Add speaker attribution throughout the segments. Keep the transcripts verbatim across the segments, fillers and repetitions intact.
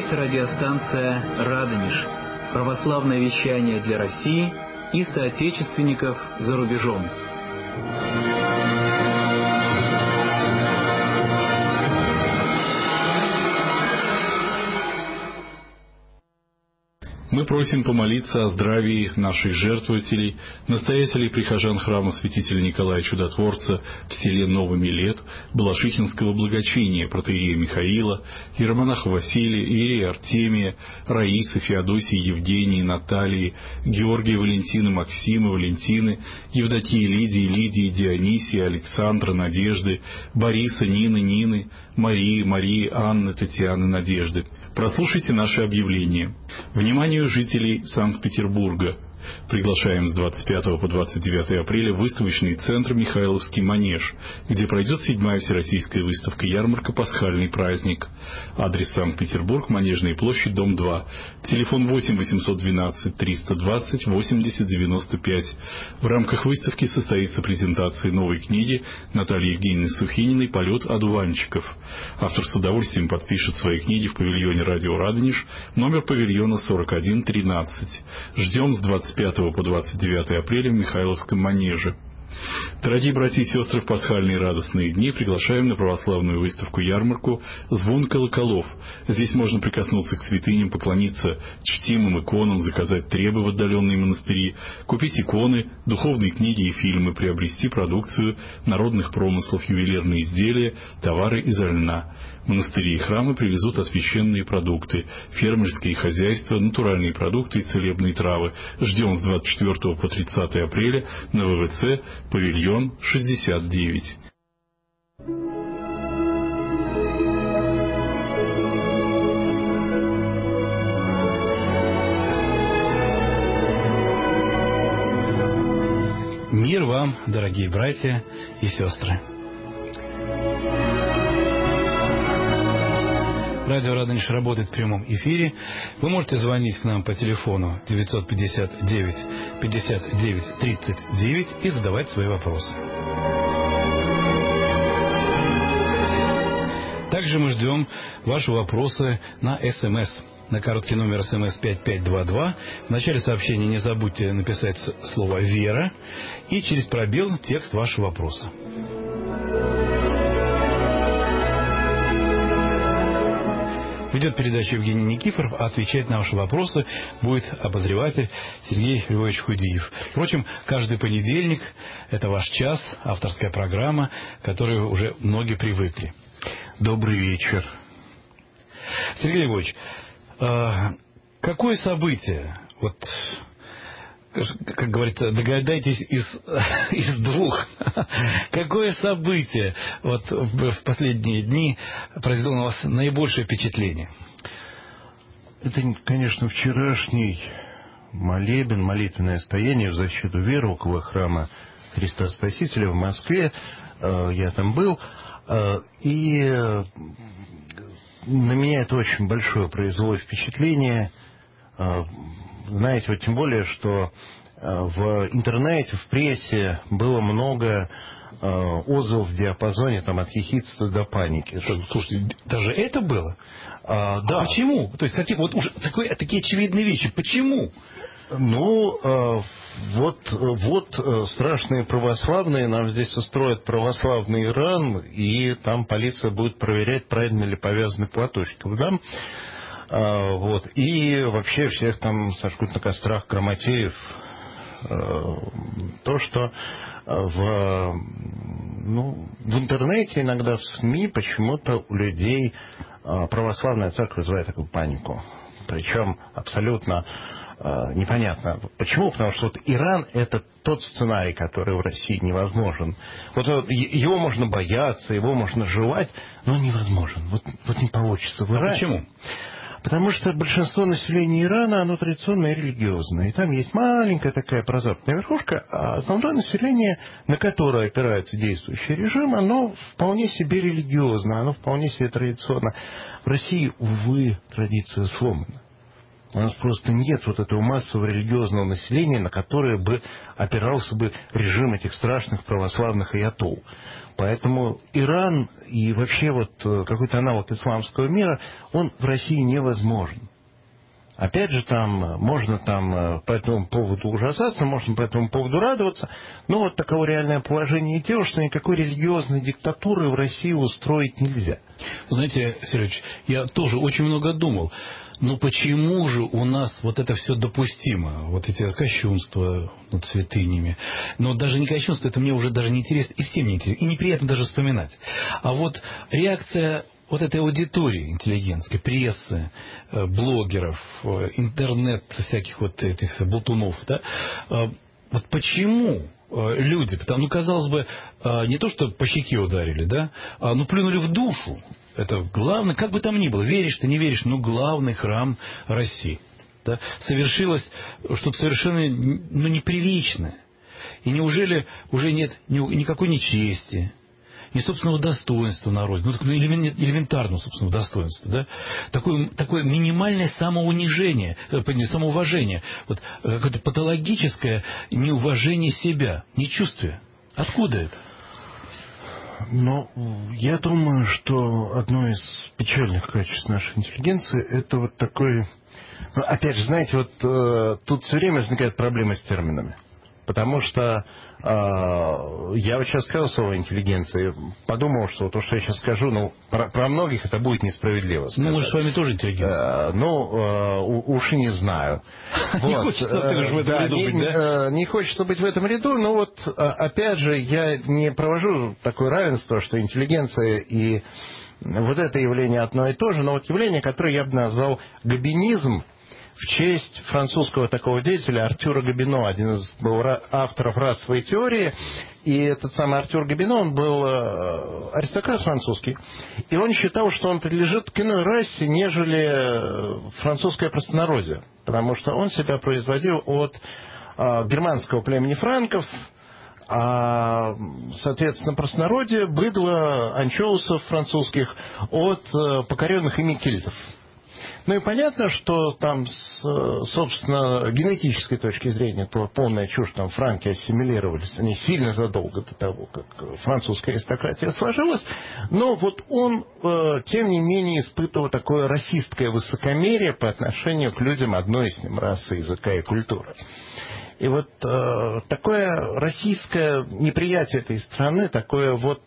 Speaker 1: Это радиостанция «Радонеж», православное вещание для России и соотечественников за рубежом.
Speaker 2: Мы просим помолиться о здравии наших жертвователей, настоятелей прихожан храма святителя Николая Чудотворца в селе Новый Милет, Балашихинского благочиния, протоиерея Михаила, иеромонаха Василия, иерея Артемия, Раисы, Феодосии, Евгении, Натальи, Георгия, Валентины, Максима, Валентины, Евдокии, Лидии, Лидии, Дионисии, Александра, Надежды, Бориса, Нины, Нины, Марии, Марии, Анны, Татьяны, Надежды. Прослушайте наши объявления. Вниманию жителей Санкт-Петербурга. Приглашаем с двадцать пятого по двадцать девятое апреля в выставочный центр «Михайловский манеж», где пройдет седьмая всероссийская выставка-ярмарка «Пасхальный праздник». Адрес: Санкт-Петербург, Манежная площадь, дом два. Телефон восемь восемьсот двенадцать триста двадцать восемьдесят девяносто пять. В рамках выставки состоится презентация новой книги Натальи Евгеньевны Сухининой «Полет одуванчиков». Автор с удовольствием подпишет свои книги в павильоне «Радио Радонеж», номер павильона сорок один тринадцать. Ждем с двадцать пятого по двадцать девятое апреля в Михайловском манеже. Дорогие братья и сестры, в пасхальные радостные дни приглашаем на православную выставку-ярмарку «Звон колоколов». Здесь можно прикоснуться к святыням, поклониться чтимым иконам, заказать требы в отдаленные монастыри, купить иконы, духовные книги и фильмы, приобрести продукцию народных промыслов, ювелирные изделия, товары из льна. Монастыри и храмы привезут освященные продукты, фермерские хозяйства, натуральные продукты и целебные травы. Ждем с двадцать четвёртого по тридцатое апреля на ВВЦ, павильон шестьдесят девять.
Speaker 3: Мир вам, дорогие братья и сестры. Радио Радонеж работает в прямом эфире. Вы можете звонить к нам по телефону девятьсот пятьдесят девять пятьдесят девять тридцать девять и задавать свои вопросы. Также мы ждем ваши вопросы на СМС. На короткий номер СМС пять пять два два. В начале сообщения не забудьте написать слово «Вера» и через пробел текст вашего вопроса. Ведет передачу Евгений Никифоров, а отвечать на ваши вопросы будет обозреватель Сергей Львович Худиев. Впрочем, каждый понедельник – это ваш час, авторская программа, к которой уже многие привыкли.
Speaker 4: Добрый вечер.
Speaker 3: Сергей Львович, какое событие, вот, как говорится, догадайтесь из, из двух, какое событие вот в последние дни произвело на вас наибольшее впечатление?
Speaker 4: Это, конечно, вчерашний молебен, молитвенное стояние в защиту веры около храма Христа Спасителя в Москве. Я там был, и на меня это очень большое произвело впечатление. Знаете, вот тем более, что в интернете, в прессе было много отзывов в диапазоне там, от хихидства до паники.
Speaker 3: Слушайте, даже это было?
Speaker 4: А, да.
Speaker 3: А почему? То есть, какие, вот уже такой, такие очевидные вещи. Почему?
Speaker 4: Ну, вот, вот страшные православные нам здесь устроят православный Иран, и там полиция будет проверять, правильно ли повязаны платочки. Там А, вот. И вообще всех там сожгут на кострах грамотеев. А, то, что в, ну, в интернете, иногда в СМИ почему-то у людей православная церковь вызывает такую панику. Причем абсолютно а, непонятно. Почему? Потому что вот Иран – это тот сценарий, который в России невозможен. Вот его можно бояться, его можно желать, но он невозможен. Вот, вот не получится в Иране.
Speaker 3: А почему?
Speaker 4: Потому что большинство населения Ирана, оно традиционно и религиозное. И там есть маленькая такая прозападная верхушка, а основное население, на которое опирается действующий режим, оно вполне себе религиозно, оно вполне себе традиционно. В России, увы, традиция сломана. У нас просто нет вот этого массового религиозного населения, на которое бы опирался бы режим этих страшных православных аятол. Поэтому Иран и вообще вот какой-то аналог исламского мира, он в России невозможен. Опять же, там можно там по этому поводу ужасаться, можно по этому поводу радоваться, но вот таково реальное положение дел, что никакой религиозной диктатуры в России устроить нельзя.
Speaker 3: Знаете, Сергеевич, я тоже очень много думал, но почему же у нас вот это все допустимо, вот эти кощунства над святынями, но даже не кощунство, это мне уже даже не интересно, и всем не интересно, и неприятно даже вспоминать. А вот реакция вот этой аудитории интеллигентской, прессы, блогеров, интернет, всяких вот этих болтунов, да, вот почему люди, потому, ну, казалось бы, не то, что по щеке ударили, да, а ну, плюнули в душу. Это главное, как бы там ни было, веришь ты, не веришь, но главный храм России. Да, совершилось что-то совершенно ну, неприличное. И неужели уже нет никакой нечести, ни собственного достоинства народа, ну, ну элементарного собственного достоинства, да? Такое, такое минимальное самоунижение, самоуважение, вот, какое-то патологическое неуважение себя, нечувствие. Откуда это?
Speaker 4: Ну, я думаю, что одно из печальных качеств нашей интеллигенции – это вот такой… Ну, опять же, знаете, вот э, тут все время возникает проблема с терминами. Потому что э, я вот сейчас сказал слово интеллигенция, подумал, что то, что я сейчас скажу, ну, про, про многих это будет несправедливо сказать.
Speaker 3: Ну, мы же с вами тоже интеллигенция.
Speaker 4: Э, ну, э, уж и не знаю.
Speaker 3: Не хочется в этом ряду быть, да?
Speaker 4: Не хочется быть в этом ряду, но вот, опять же, я не провожу такое равенство, что интеллигенция и вот это явление одно и то же, но вот явление, которое я бы назвал гобинизм, в честь французского такого деятеля Артюра Гобино, один из был авторов расовой теории. И этот самый Артюр Гобино, он был аристократ французский. И он считал, что он принадлежит к иной расе, нежели французское простонародье. Потому что он себя производил от германского племени франков, а, соответственно, простонародье, быдло анчоусов французских от покоренных ими кельтов. Ну и понятно, что там, с, собственно, генетической точки зрения, то полная чушь, там франки ассимилировались, они сильно задолго до того, как французская аристократия сложилась, но вот он, э, тем не менее, испытывал такое расистское высокомерие по отношению к людям одной с ним расы, языка и культуры. И вот э, такое российское неприятие этой страны, такое вот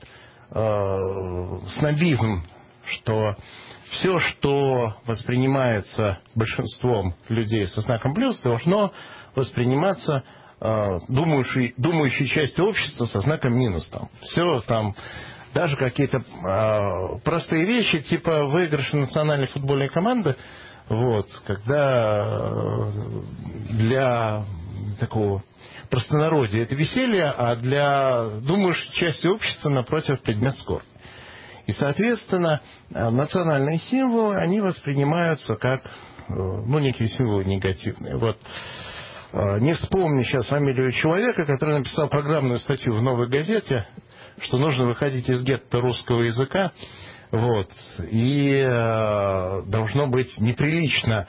Speaker 4: э, снобизм, что все, что воспринимается большинством людей со знаком плюс, должно восприниматься э, думающей, думающей частью общества со знаком минус. Там. Все там, даже какие-то э, простые вещи, типа выигрыша национальной футбольной команды, вот, когда э, для такого простонародья это веселье, а для думающей части общества, напротив, предмет скорби. И, соответственно, национальные символы, они воспринимаются как, ну, некие символы негативные. Вот. Не вспомню сейчас фамилию человека, который написал программную статью в «Новой газете», что нужно выходить из гетто русского языка, вот, и э, должно быть неприлично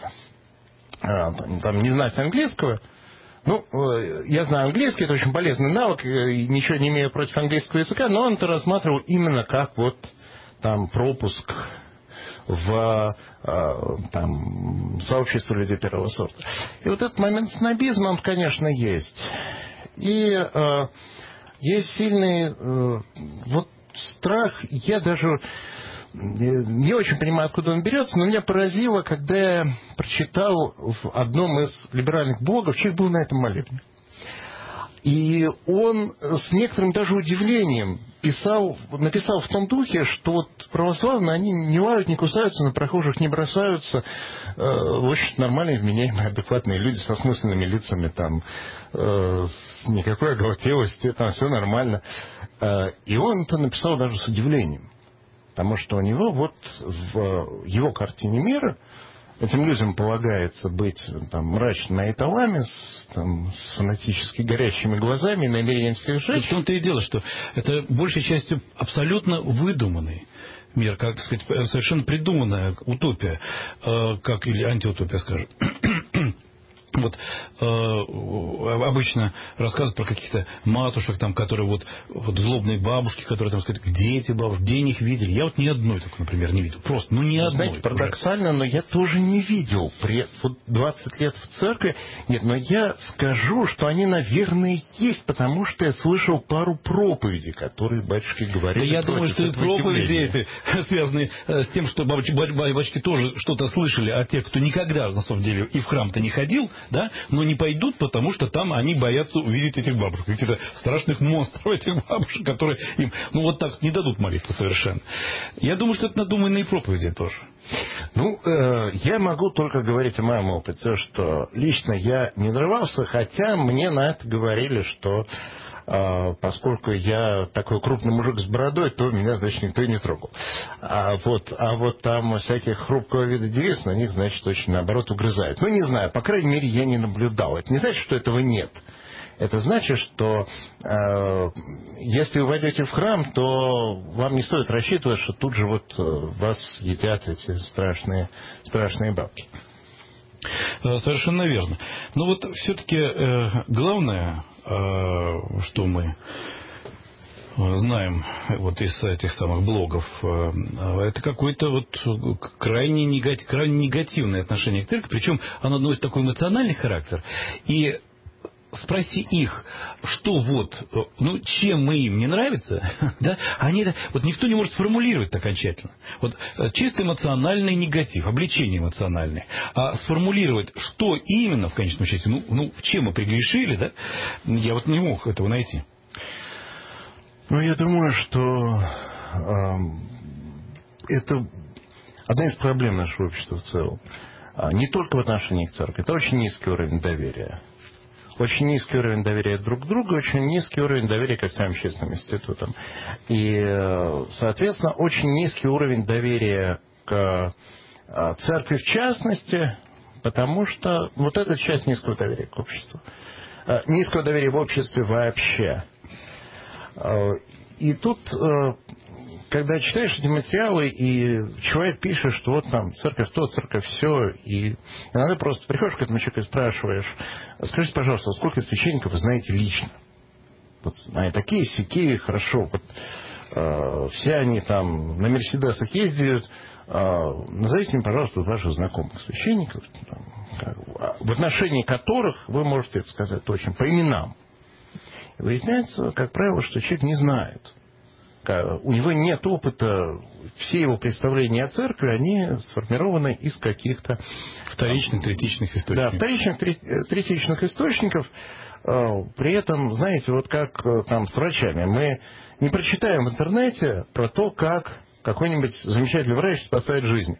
Speaker 4: э, там, не знать английского. Ну, я знаю английский, это очень полезный навык, и ничего не имею против английского языка, но он это рассматривал именно как вот там пропуск в там, сообщество людей первого сорта. И вот этот момент снобизма, он, конечно, есть. И э, есть сильный э, вот страх, я даже не очень понимаю, откуда он берется, но меня поразило, когда я прочитал в одном из либеральных блогов, человек был на этом молебне. И он с некоторым даже удивлением писал, написал в том духе, что вот православные, они не лают, не кусаются, на прохожих не бросаются, э, очень нормальные, вменяемые, адекватные люди со смысленными лицами, там, э, с никакой оголтелости, там все нормально. Э, и он это написал даже с удивлением. Потому что у него вот в его картине мира этим людям полагается быть там, мрачными айталами, с, там, с фанатически горящими глазами и намерением всех сжечь.
Speaker 3: В том-то и дело, что это большей частью абсолютно выдуманный мир, как сказать, совершенно придуманная утопия, как, или антиутопия, скажем. Вот э, обычно рассказывают про каких-то матушек, там, которые вот, вот злобные бабушки, которые там сказать, где эти бабушки, где они их видели. Я вот ни одной только, например, не видел. Просто, ну ни одной.
Speaker 4: Знаете, парадоксально, уже. Но я тоже не видел. При вот двадцать лет в церкви. Нет, но я скажу, что они, наверное, есть, потому что я слышал пару проповедей, которые батюшки говорили.
Speaker 3: Да я думаю, что и проповеди эти связаны с тем, что бабочки, бабочки тоже что-то слышали от тех, кто никогда, на самом деле, и в храм-то не ходил. Да? Но не пойдут, потому что там они боятся увидеть этих бабушек, каких-то страшных монстров этих бабушек, которые им, ну, вот так не дадут молитвы совершенно. Я думаю, что это надуманные проповеди тоже.
Speaker 4: Ну, э, я могу только говорить о моем опыте, что лично я не нарывался, хотя мне на это говорили, что э, поскольку я такой крупный мужик с бородой, то меня, значит, никто и не трогал. А вот, а вот там всяких хрупкого вида девиц, на них, значит, очень, наоборот, угрызают. Ну, не знаю, по крайней мере, я не наблюдал. Это не значит, что этого нет. Это значит, что э, если вы войдете в храм, то вам не стоит рассчитывать, что тут же вот э, вас едят эти страшные, страшные бабки.
Speaker 3: Совершенно верно. Но вот все-таки э, главное, э, что мы знаем вот из этих самых блогов, э, это какое-то вот крайне, негатив, крайне негативное отношение к церкви, причем оно носит такой эмоциональный характер. И спроси их, что вот, ну, чем мы им не нравится, да, они, вот никто не может сформулировать это окончательно. Вот чисто эмоциональный негатив, обличение эмоциональное. А сформулировать, что именно в конечном счете, ну, ну, чем мы прегрешили, да, я вот не мог этого найти.
Speaker 4: Ну, я думаю, что э, это одна из проблем нашего общества в целом. Не только в отношении к церкви. Это очень низкий уровень доверия. Очень низкий уровень доверия друг к другу, очень низкий уровень доверия ко всем общественным институтам. И, соответственно, очень низкий уровень доверия к церкви в частности, потому что вот эта часть низкого доверия к обществу. Низкого доверия в обществе вообще. И тут, когда читаешь эти материалы, и человек пишет, что вот там церковь то, церковь все, и иногда просто приходишь к этому человеку и спрашиваешь, скажите, пожалуйста, сколько священников вы знаете лично? Вот они такие, сякие, хорошо, вот, э, все они там на мерседесах ездят, э, назовите мне, пожалуйста, ваших знакомых священников, там, в отношении которых вы можете это сказать точно, по именам. И выясняется, как правило, что человек не знает. У него нет опыта, все его представления о церкви, они сформированы из каких-то
Speaker 3: вторичных, третичных источников.
Speaker 4: Да, вторичных, третичных источников. При этом, знаете, вот как там с врачами, мы не прочитаем в интернете про то, как какой-нибудь замечательный врач спасает жизнь.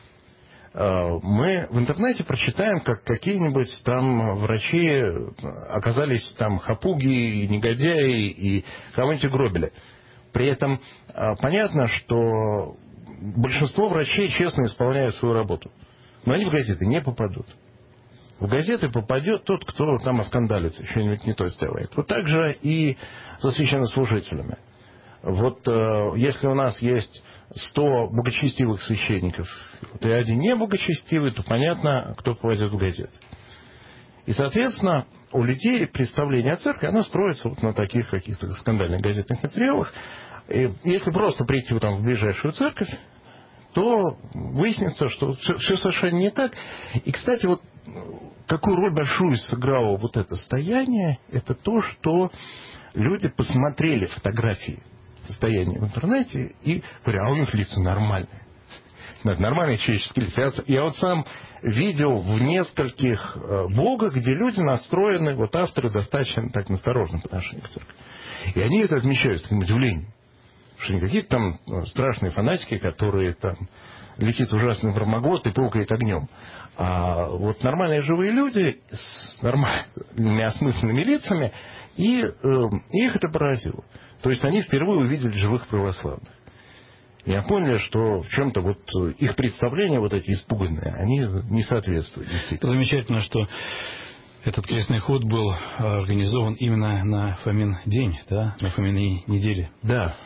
Speaker 4: Мы в интернете прочитаем, как какие-нибудь там врачи оказались там хапуги, негодяи и кого-нибудь угробили. При этом понятно, что большинство врачей честно исполняют свою работу. Но они в газеты не попадут. В газеты попадет тот, кто там оскандалится, что-нибудь не то сделает. Вот так же и со священнослужителями. Вот если у нас есть сто благочестивых священников, и один не благочестивый, то понятно, кто попадет в газеты. И, соответственно, у людей представление о церкви, оно строится вот на таких каких-то скандальных газетных материалах. И если просто прийти вот там в ближайшую церковь, то выяснится, что все, все совершенно не так. И, кстати, вот какую роль большую сыграло вот это состояние, это то, что люди посмотрели фотографии состояния в интернете и говорят, а у них лица нормальные. Нормальные человеческие лица. Я вот сам видел в нескольких блогах, где люди настроены, вот авторы достаточно так насторожно по отношению к церкви. И они это отмечают с таким удивлением. Что не какие-то там страшные фанатики, которые там летит ужасный громоглот и пылкает огнем. А вот нормальные живые люди с нормальными осмысленными лицами, и э, их это поразило. То есть они впервые увидели живых православных. И поняли, что в чем-то вот их представления, вот эти испуганные, они не соответствуют действительно.
Speaker 3: Замечательно, что этот крестный ход был организован именно на Фомин день, да, на Фоминой неделе.
Speaker 4: Да.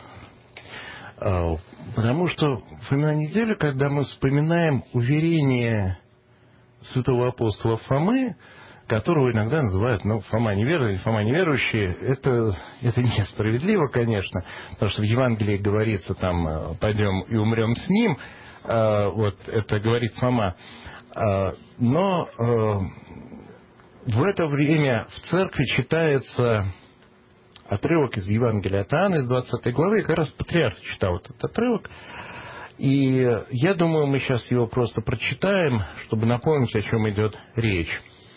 Speaker 4: Потому что Фомина неделя, когда мы вспоминаем уверение святого апостола Фомы, которого иногда называют, ну, Фома неверующий, Фома неверующий, это, это несправедливо, конечно, потому что в Евангелии говорится, там, пойдем и умрем с ним, вот это говорит Фома, но в это время в церкви читается отрывок из Евангелия от Иоанна, из двадцатой главы, и как раз патриарх читал этот отрывок. И я думаю, мы сейчас его просто прочитаем, чтобы напомнить, о чем идет речь.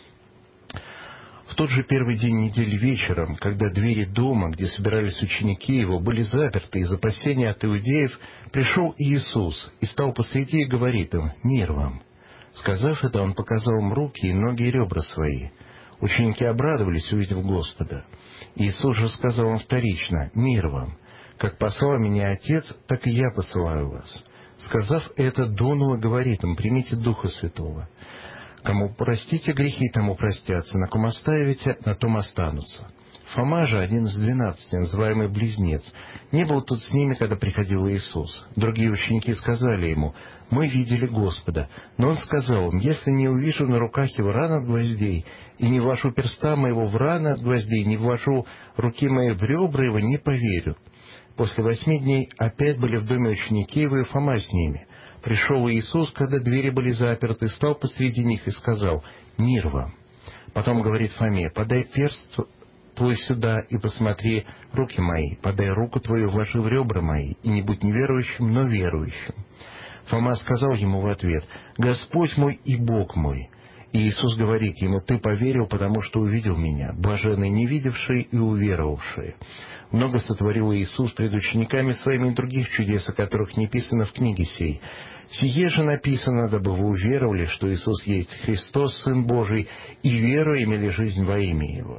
Speaker 4: В тот же первый день недели вечером, когда двери дома, где собирались ученики его, были заперты из опасения от иудеев, пришел Иисус и стал посреди и говорит им: «Мир вам». Сказав это, он показал им руки и ноги и ребра свои. Ученики обрадовались, увидев Господа. Иисус же сказал им вторично: «Мир вам. Как послал меня Отец, так и я посылаю вас». Сказав это, дунул и говорит им: «Примите Духа Святого. Кому простите грехи, тому простятся, на ком оставите, на том останутся». Фома же, один из двенадцати, называемый Близнец, не был тут с ними, когда приходил Иисус. Другие ученики сказали ему: «Мы видели Господа». Но он сказал им: «Если не увижу на руках его ран от гвоздей, и не вложу перста моего в раны от гвоздей, не вложу руки мои в ребра его, не поверю». После восьми дней опять были в доме ученики его, и Фома с ними. Пришел Иисус, когда двери были заперты, стал посреди них и сказал: «Мир вам». Потом говорит Фоме: «Подай перст твой сюда и посмотри руки мои, подай руку твою, вложи в ребра мои, и не будь неверующим, но верующим». Фома сказал ему в ответ: «Господь мой и Бог мой». И Иисус говорит ему: «Ты поверил, потому что увидел меня. Блаженны не видевшие и уверовавшие». Много сотворил Иисус пред учениками своими и других чудес, о которых не писано в книге сей. Сие же написано, дабы вы уверовали, что Иисус есть Христос, Сын Божий, и веруя имели жизнь во имя Его».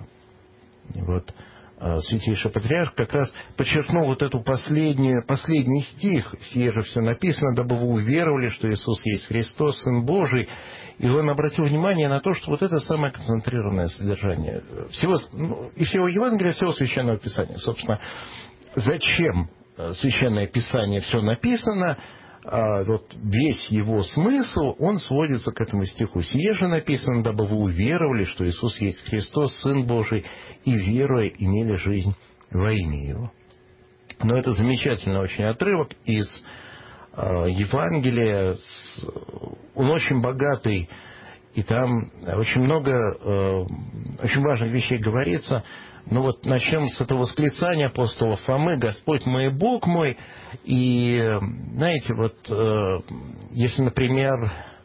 Speaker 4: Вот Святейший Патриарх как раз подчеркнул вот эту последнюю, последний стих. «Сие же все написано, дабы вы уверовали, что Иисус есть Христос, Сын Божий». И он обратил внимание на то, что вот это самое концентрированное содержание всего, ну, и всего Евангелия, всего Священного Писания. Собственно, зачем Священное Писание все написано, а вот весь его смысл, он сводится к этому стиху. «Сие же написано, дабы вы уверовали, что Иисус есть Христос, Сын Божий, и веруя имели жизнь во имя Его». Но это замечательный очень отрывок из Евангелия, он очень богатый, и там очень много очень важных вещей говорится. Ну вот начнем с этого восклицания апостола Фомы: «Господь мой и Бог мой». И знаете, вот если, например,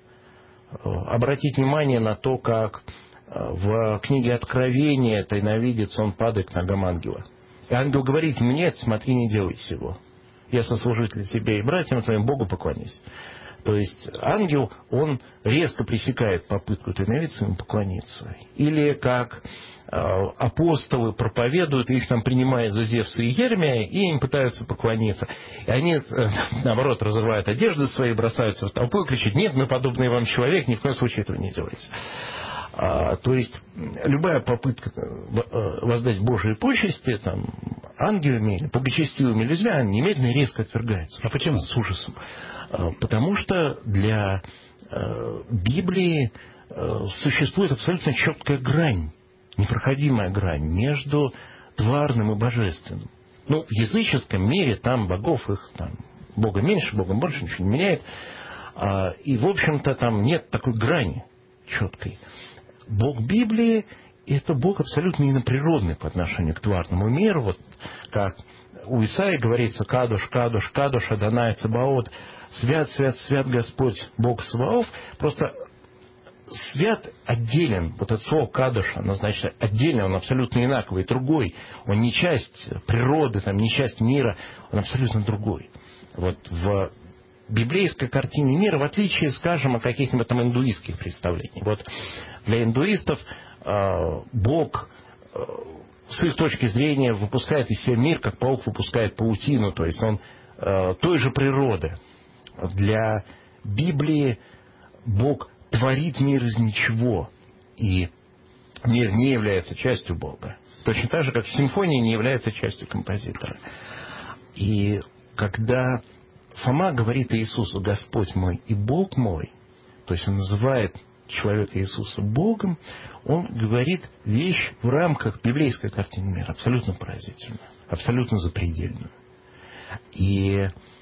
Speaker 4: обратить внимание на то, как в книге Откровения тайновидец, он падает к ногам ангела. И ангел говорит ему: «Нет, смотри, не делай сего. Я сослужитель тебе и братьям твоим, Богу поклонись». То есть ангел, он резко пресекает попытку тайновидца ему поклониться. Или как э, апостолы проповедуют, их там принимают за Зевса и Гермия, и им пытаются поклониться. И они, э, наоборот, разрывают одежды свои, бросаются в толпу и кричат: «Нет, мы подобный вам человек, ни в коем случае этого не делайте». А, то есть любая попытка воздать Божьи почести там, ангелами, благочестивыми людьми, она немедленно резко отвергается.
Speaker 3: А почему?
Speaker 4: С ужасом. А, потому что для а, Библии а, существует абсолютно четкая грань, непроходимая грань между тварным и божественным. Ну, в языческом мире там богов, их там Бога меньше, Богом больше, ничего не меняет. А, и, в общем-то, там нет такой грани четкой. Бог Библии – это Бог абсолютно иноприродный по отношению к тварному миру. Вот как у Исаии говорится: «Кадош, Кадош, Кадош, Адонай Цебаот, свят, свят, свят Господь, Бог Саваоф». Просто свят отделен, вот это слово «кадош», оно значит отдельно, он абсолютно инаковый, другой. Он не часть природы, там, не часть мира, он абсолютно другой. Вот в библейской картине мира, в отличие, скажем, от каких-нибудь там индуистских представлений. Вот для индуистов э, Бог э, с их точки зрения выпускает из себя мир, как паук выпускает паутину, то есть он э, той же природы. Для Библии Бог творит мир из ничего, и мир не является частью Бога. Точно так же, как симфония не является частью композитора. И когда Фома говорит Иисусу: «Господь мой и Бог мой», то есть он называет человека Иисуса Богом, он говорит вещь в рамках библейской картины мира, абсолютно поразительную, абсолютно запредельную. И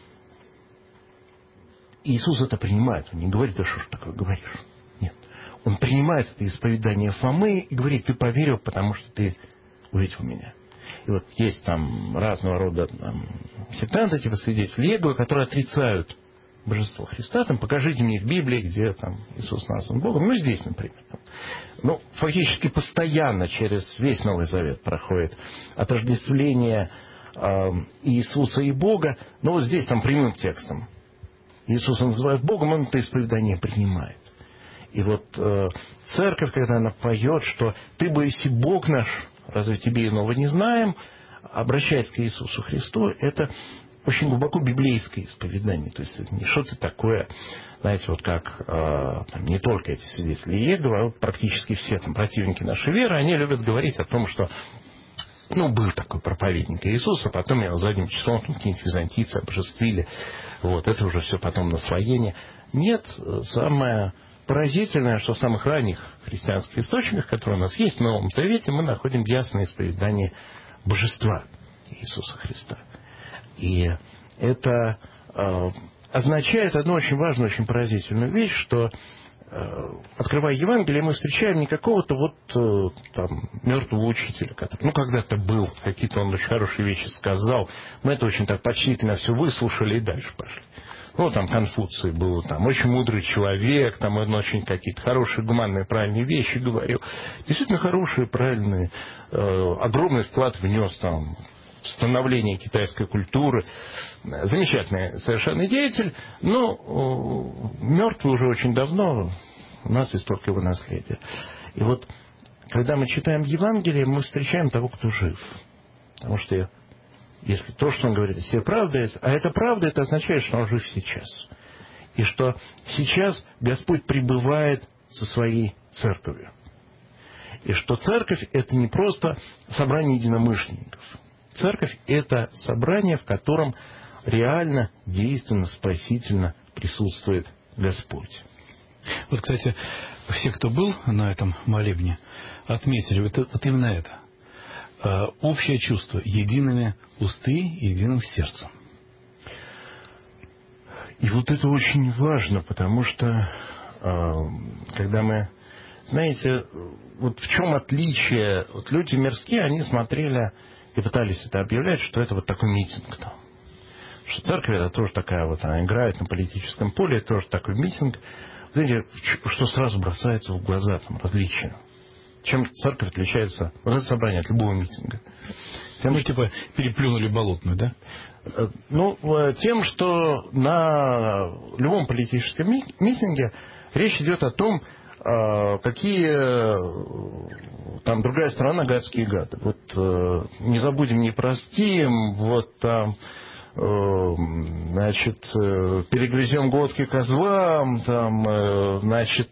Speaker 4: Иисус это принимает. Он не говорит: «Да что ж такое говоришь?» Нет. Он принимает это исповедание Фомы и говорит: «Ты поверил, потому что ты увидел меня». И вот есть там разного рода там, сектанты, типа свидетели Иеговы, которые отрицают божество Христа. Там, покажите мне в Библии, где там Иисус назван Богом. Ну, здесь, например. Ну, фактически постоянно через весь Новый Завет проходит отождествление э, Иисуса и Бога. Но вот здесь там прямым текстом Иисуса называют Богом, он это исповедание принимает. И вот э, церковь, когда она поет, что «Ты бы, если Бог наш, разве тебе иного не знаем», обращаясь к Иисусу Христу, это очень глубоко библейское исповедание. То есть это не что-то такое, знаете, вот как э, там, не только эти свидетели Иеговы, а вот практически все там противники нашей веры, они любят говорить о том, что ну, был такой проповедник Иисуса, потом его задним числом какие-нибудь византийцы обожествили. Вот, это уже все потом наслоение. Нет, самое поразительное, что в самых ранних христианских источниках, которые у нас есть в Новом Завете, мы находим ясное исповедание божества Иисуса Христа. И это э, означает одну очень важную, очень поразительную вещь, что, э, открывая Евангелие, мы встречаем не какого-то вот э, там мертвого учителя, который, ну, когда-то был, какие-то он очень хорошие вещи сказал, мы это очень так почтительно все выслушали и дальше пошли. Ну, там Конфуций был, там, очень мудрый человек, там он очень какие-то хорошие, гуманные, правильные вещи говорил. Действительно хорошие, правильные, э, огромный вклад внес там в становление китайской культуры. Замечательный совершенно деятель, но э, мертвый уже очень давно, у нас есть только его наследие. И вот, когда мы читаем Евангелие, мы встречаем того, кто жив. Потому что если то, что он говорит, все правда, а это правда, это означает, что он жив сейчас. И что сейчас Господь пребывает со своей церковью. И что церковь – это не просто собрание единомышленников. Церковь – это собрание, в котором реально, действенно, спасительно присутствует Господь.
Speaker 3: Вот, кстати, все, кто был на этом молебне, отметили вот, вот именно это. Общее чувство, едиными усты и единым сердцем.
Speaker 4: И вот это очень важно, потому что когда мы, знаете, вот в чем отличие, вот люди мирские, они смотрели и пытались это объявлять, что это вот такой митинг там. Что церковь это тоже такая вот, она играет на политическом поле, это тоже такой митинг. Знаете, что сразу бросается в глаза, там, различия. Чем церковь отличается, вот это собрание от любого митинга?
Speaker 3: Тем, ну, что, типа, переплюнули болотную, да?
Speaker 4: Ну, тем, что на любом политическом митинге речь идет о том, какие там другая сторона гадские гады. Вот не забудем, не простим, вот там, значит, перегрызем глотки козлам, там, значит,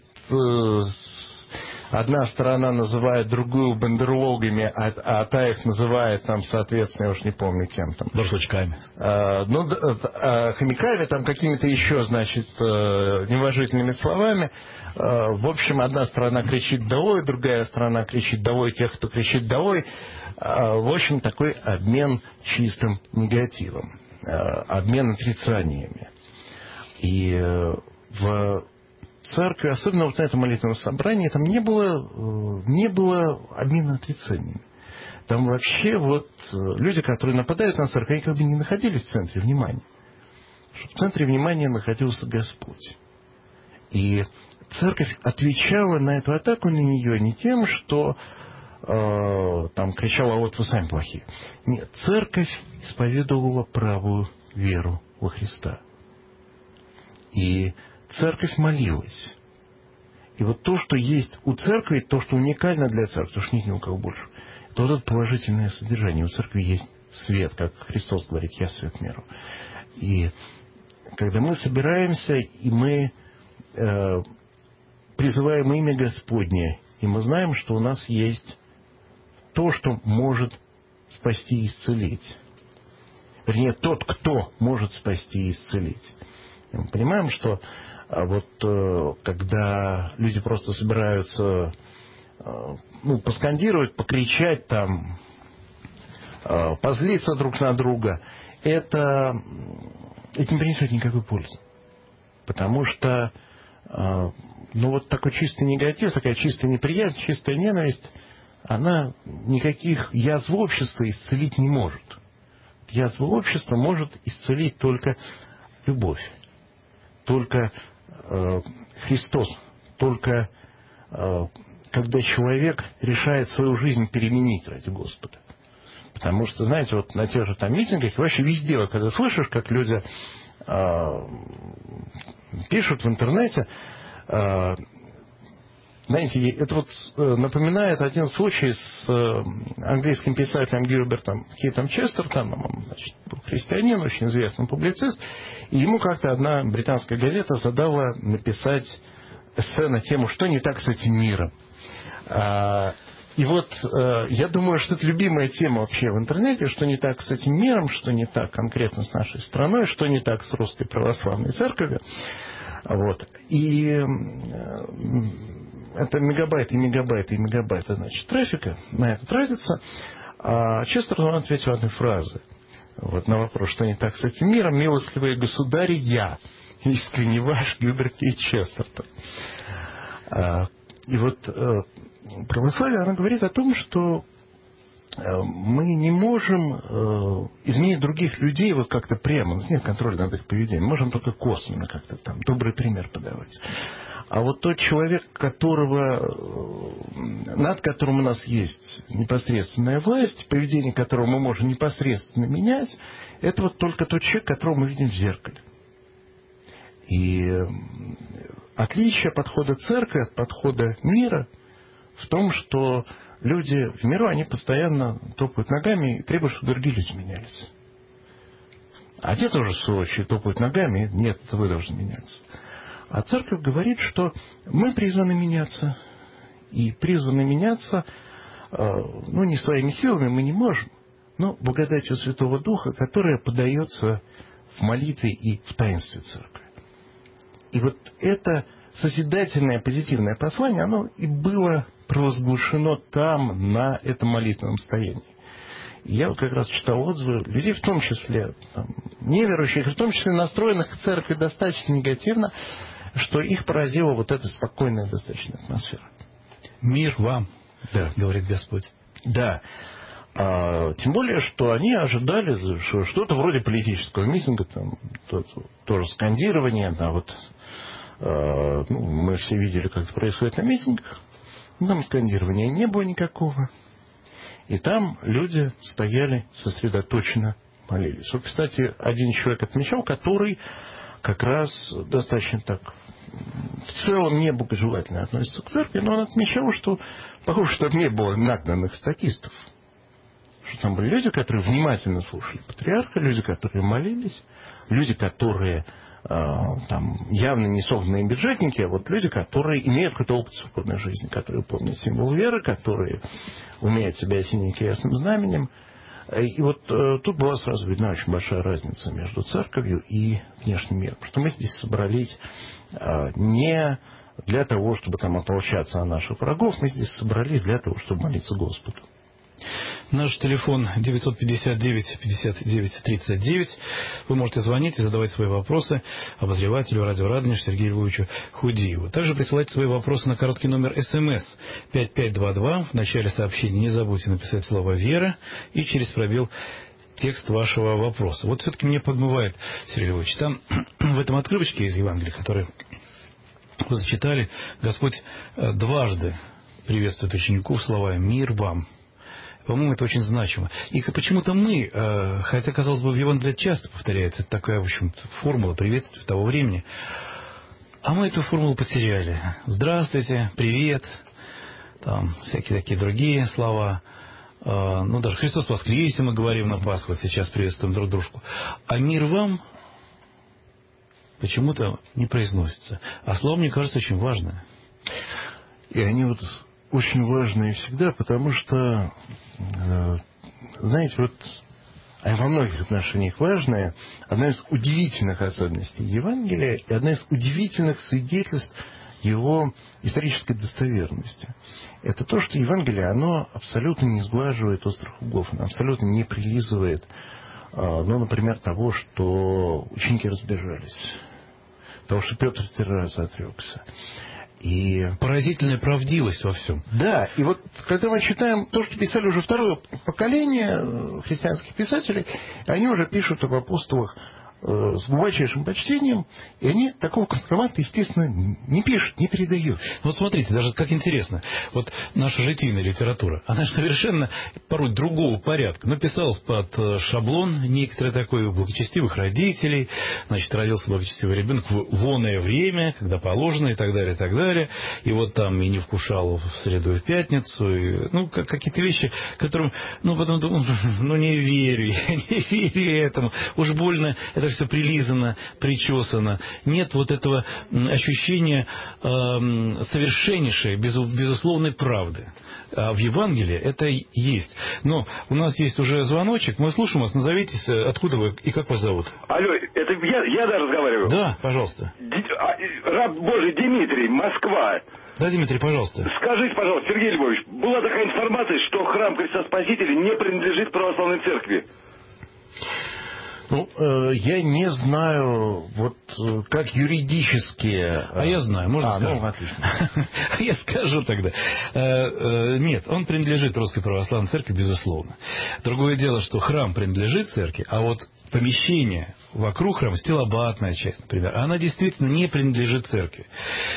Speaker 4: одна сторона называет другую бандерлогами, а, а та их называет, там, соответственно, я уж не помню кем там.
Speaker 3: Башлычками.
Speaker 4: А, ну, а, хомяками, там, какими-то еще, значит, неуважительными словами. А, в общем, одна сторона кричит «давой», другая сторона кричит «давой» тех, кто кричит «давой». А, в общем, такой обмен чистым негативом, а, обмен отрицаниями. И в церкви, особенно вот на этом молитвенном собрании, там не было, не было обмена отрицаниями. Там вообще вот люди, которые нападают на церковь, они как бы не находились в центре внимания. В центре внимания находился Господь. И церковь отвечала на эту атаку, на нее не тем, что э, там кричала: вот вы сами плохие. Нет, церковь исповедовала правую веру во Христа. И церковь молилась. И вот то, что есть у церкви, то, что уникально для церкви, потому что нет ни у кого больше, это вот это положительное содержание. У церкви есть свет, как Христос говорит: «Я свет миру». И когда мы собираемся, и мы э, призываем имя Господне, и мы знаем, что у нас есть то, что может спасти и исцелить. Вернее, тот, кто может спасти и исцелить. И мы понимаем, что а вот э, когда люди просто собираются э, ну, поскандировать, покричать там, э, позлиться друг на друга, это, это не принесет никакой пользы. Потому что э, ну, вот такой чистый негатив, такая чистая неприязнь, чистая ненависть, она никаких язв общества исцелить не может. Язву общества может исцелить только любовь, только э, Христос, только э, когда человек решает свою жизнь переменить ради Господа. Потому что, знаете, вот на тех же там митингах, вообще везде, вот, когда слышишь, как люди э, пишут в интернете, э, знаете, это вот напоминает один случай с английским писателем Гилбертом Кейтом Честертоном. Он, значит, был христианин, очень известный публицист. И ему как-то одна британская газета задала написать эссе на тему «Что не так с этим миром?». И вот я думаю, что это любимая тема вообще в интернете, что не так с этим миром, что не так конкретно с нашей страной, что не так с Русской Православной Церковью. Вот. И это мегабайты и мегабайты и мегабайты, значит, трафика на это тратится. А Честертон ответил одной фразой. Вот на вопрос, что не так с этим миром: «Милостливые государи, я искренне ваш Гилберт Кейт Честертон». И вот православие, оно говорит о том, что мы не можем изменить других людей вот как-то прямо. У нас нет контроля над их поведением. Мы можем только косвенно как-то там добрый пример подавать. А вот тот человек, которого, над которым у нас есть непосредственная власть, поведение которого мы можем непосредственно менять, это вот только тот человек, которого мы видим в зеркале. И отличие подхода церкви от подхода мира в том, что люди в миру, они постоянно топают ногами и требуют, чтобы другие люди менялись. А те тоже, в свою очередь, топают ногами: нет, это вы должны меняться. А церковь говорит, что мы призваны меняться. И призваны меняться, ну, не своими силами мы не можем, но благодатью Святого Духа, которая подается в молитве и в таинстве церкви. И вот это созидательное, позитивное послание, оно и было провозглашено там, на этом молитвенном стоянии. И я вот как раз читал отзывы людей, в том числе там, неверующих, в том числе настроенных к церкви достаточно негативно, что их поразила вот эта спокойная достаточно атмосфера.
Speaker 3: «Мир вам»,
Speaker 4: да,
Speaker 3: говорит Господь.
Speaker 4: Да. А, тем более, что они ожидали что что-то вроде политического митинга, там, то, тоже скандирование. Да, вот, а, ну, мы все видели, как это происходит на митингах. Там скандирования не было никакого. И там люди стояли сосредоточенно, молились. Вот, кстати, один человек отмечал, который как раз достаточно так в целом неблагожелательно относится к церкви, но он отмечал, что похоже, что не было нагнанных статистов. Что там были люди, которые внимательно слушали патриарха, люди, которые молились, люди, которые э, там явно не согнанные бюджетники, а вот люди, которые имеют какой-то опыт свободной жизни, которые помнят символ веры, которые умеют себя осенить крестным знаменем. И вот э, тут была сразу видна очень большая разница между церковью и внешним миром. Потому что мы здесь собрались э, не для того, чтобы там ополчаться на наших врагов, мы здесь собрались для того, чтобы молиться Господу.
Speaker 3: Наш телефон девятьсот пятьдесят девять пятьдесят девять тридцать девять. Вы можете звонить и задавать свои вопросы обозревателю радио Радонеж Сергею Львовичу Худиеву. Также присылайте свои вопросы на короткий номер СМС пять пять два два. В начале сообщения не забудьте написать слово «Вера» и через пробел текст вашего вопроса. Вот все-таки мне подмывает, Сергей Львович, там в этом отрывочке из Евангелия, который вы зачитали, Господь дважды приветствует учеников словами «Мир вам». По-моему, это очень значимо. И почему-то мы, хотя, казалось бы, в Евангелии часто повторяется, это такая, в общем-то, формула приветствия того времени, а мы эту формулу потеряли. Здравствуйте, привет, там, всякие такие другие слова. Ну, даже Христос воскресе мы говорим на Пасху, вот сейчас приветствуем друг дружку. А мир вам, почему-то не произносятся. А слово, мне кажется, очень важное.
Speaker 4: И они вот очень важные всегда, потому что, знаете, вот во многих отношениях важная, одна из удивительных особенностей Евангелия и одна из удивительных свидетельств его исторической достоверности. Это то, что Евангелие, оно абсолютно не сглаживает острых углов, оно абсолютно не прилизывает, ну, например, того, что ученики разбежались, того, что Петр три раза отрекся. И
Speaker 3: поразительная правдивость во всем.
Speaker 4: Да, и вот когда мы читаем то, что писали уже второе поколение христианских писателей, они уже пишут об апостолах с глубочайшим почтением, и они такого компромата, естественно, не пишут, не передают.
Speaker 3: Вот смотрите, даже как интересно, вот наша житийная литература, она же совершенно порой другого порядка. Написалась под шаблон некоторый такой благочестивых родителей, значит, родился благочестивый ребенок в воное время, когда положено, и так далее, и так далее. И вот там и не вкушал в среду и в пятницу, и, ну, как, какие-то вещи, которым, ну, потом думаю, ну, не верю, я не верю этому. Уж больно, это все прилизано, причесано. Нет вот этого ощущения э, совершеннейшей, безусловной правды. А в Евангелии это есть. Но у нас есть уже звоночек. Мы слушаем вас. Назовитесь, откуда вы и как вас зовут?
Speaker 5: Алло, это я, я да, разговариваю?
Speaker 3: Да, пожалуйста.
Speaker 5: Ди, раб Божий Дмитрий, Москва.
Speaker 3: Да, Дмитрий, пожалуйста.
Speaker 5: Скажите, пожалуйста, Сергей Львович, была такая информация, что храм Христа Спасителя не принадлежит православной церкви.
Speaker 4: Ну, э, я не знаю, вот как юридически...
Speaker 3: А я знаю, можно
Speaker 4: а,
Speaker 3: скажу?
Speaker 4: Ну, отлично.
Speaker 3: Я скажу тогда. Нет, он принадлежит Русской Православной Церкви, безусловно. Другое дело, что храм принадлежит церкви, а вот помещение вокруг храма, стилобатная часть, например, она действительно не принадлежит церкви.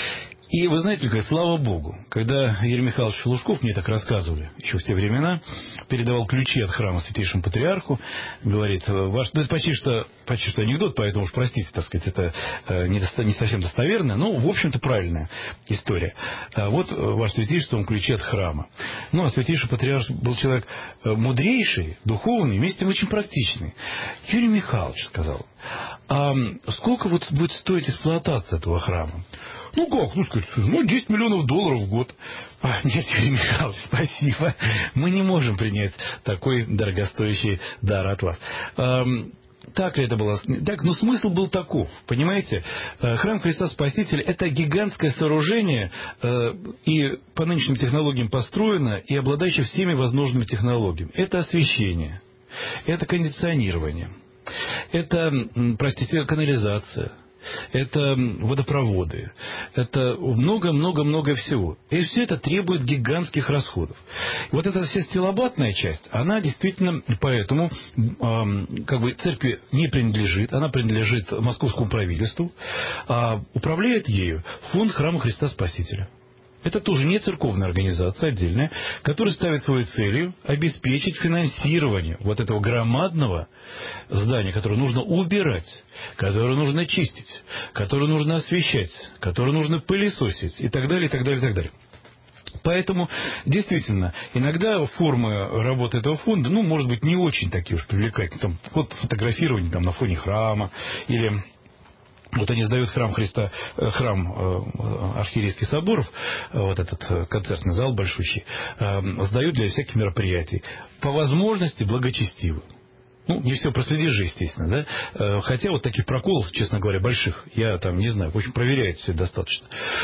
Speaker 3: И вы знаете, какая, слава Богу, когда Юрий Михайлович Лужков, мне так рассказывали еще в те времена, передавал ключи от храма Святейшему Патриарху, говорит, ваш, ну это почти что, почти что анекдот, поэтому уж простите, так сказать, это э, не, доста, не совсем достоверно, но в общем-то правильная история. А вот ваше Святейшество, он ключи от храма. Ну, а Святейший Патриарх был человек мудрейший, духовный, вместе очень практичный. Юрий Михайлович сказал, а сколько вот будет стоить эксплуатация этого храма? Ну как, ну сказать, ну десять миллионов долларов в год. А, нет, Юрий Михайлович, спасибо. Мы не можем принять такой дорогостоящий дар от вас. Эм, так ли это было? Так, но смысл был таков, понимаете? Храм Христа Спасителя – это гигантское сооружение, э, и по нынешним технологиям построено, и обладающее всеми возможными технологиями. Это освещение, это кондиционирование, это, простите, канализация. Это водопроводы, это много-много-много всего. И все это требует гигантских расходов. Вот эта вся стилобатная часть, она действительно поэтому э, как бы церкви не принадлежит, она принадлежит московскому правительству, а управляет ею фонд Храма Христа Спасителя. Это тоже не церковная организация отдельная, которая ставит своей целью обеспечить финансирование вот этого громадного здания, которое нужно убирать, которое нужно чистить, которое нужно освещать, которое нужно пылесосить и так далее, и так далее, и так далее. Поэтому, действительно, иногда формы работы этого фонда, ну, может быть, не очень такие уж привлекательные. Там, вот фотографирование там, на фоне храма или... Вот они сдают храм Христа, храм э, архиерейских соборов, вот этот концертный зал большущий, э, сдают для всяких мероприятий. По возможности благочестиво. Ну, не все проследишь же, естественно, да? Э, хотя вот таких проколов, честно говоря, больших, я там не знаю, в общем, проверяют все достаточно.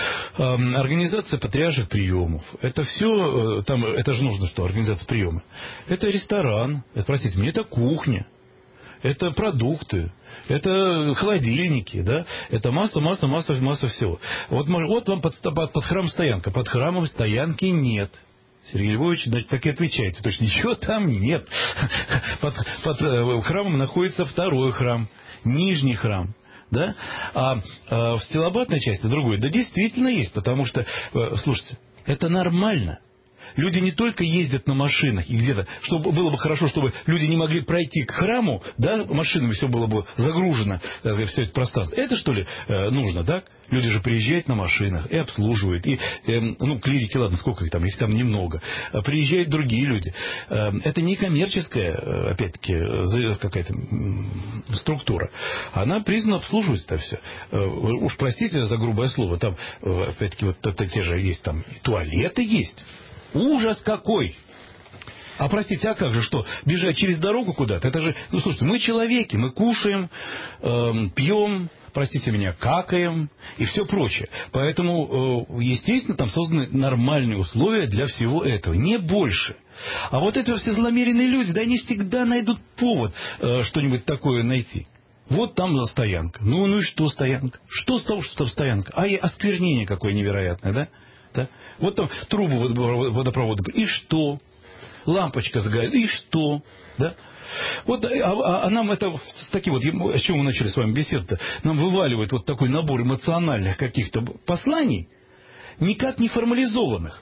Speaker 3: Э, организация патриарших приемов. Это все, э, там, это же нужно что, организация приема. Это ресторан, это, простите меня, это кухня. Это продукты, это холодильники, да, это масса, масса, масса, масса всего. Вот, вот вам под, под, под храм стоянка. Под храмом стоянки нет. Сергей Львович, значит, так и отвечаете. То есть ничего там нет. Под, под храмом находится второй храм, нижний храм. Да? А, а в стилобатной части другой, да, действительно есть, потому что, слушайте, это нормально. люди не только ездят на машинах и где-то, чтобы было бы хорошо, чтобы люди не могли пройти к храму, да, машинами все было бы загружено, так сказать, все это пространство. Это что ли э, нужно, да? Люди же приезжают на машинах и обслуживают, и, э, ну, клирики, ладно, сколько их там, их там немного, а приезжают другие люди. Э, это не коммерческая, опять-таки, какая-то структура. Она признана обслуживать это все. Э, уж простите за грубое слово, там, опять-таки, вот это, те же есть там, и туалеты есть. Ужас какой! А простите, а как же, что, бежать через дорогу куда-то? Это же, ну, слушайте, мы человеки, мы кушаем, э, пьем, простите меня, какаем и все прочее. Поэтому, э, естественно, там созданы нормальные условия для всего этого, не больше. А вот эти все злонамеренные люди, да они всегда найдут повод э, что-нибудь такое найти. Вот там стоянка. Ну, ну и что стоянка? Что с того, что там стоянка? А и осквернение какое невероятное, да? да? Вот там трубу водопровода. И что? Лампочка загорает. И что? Да? Вот, а, а нам это, с таким вот, с чего мы начали с вами беседу-то, нам вываливает вот такой набор эмоциональных каких-то посланий, никак не формализованных.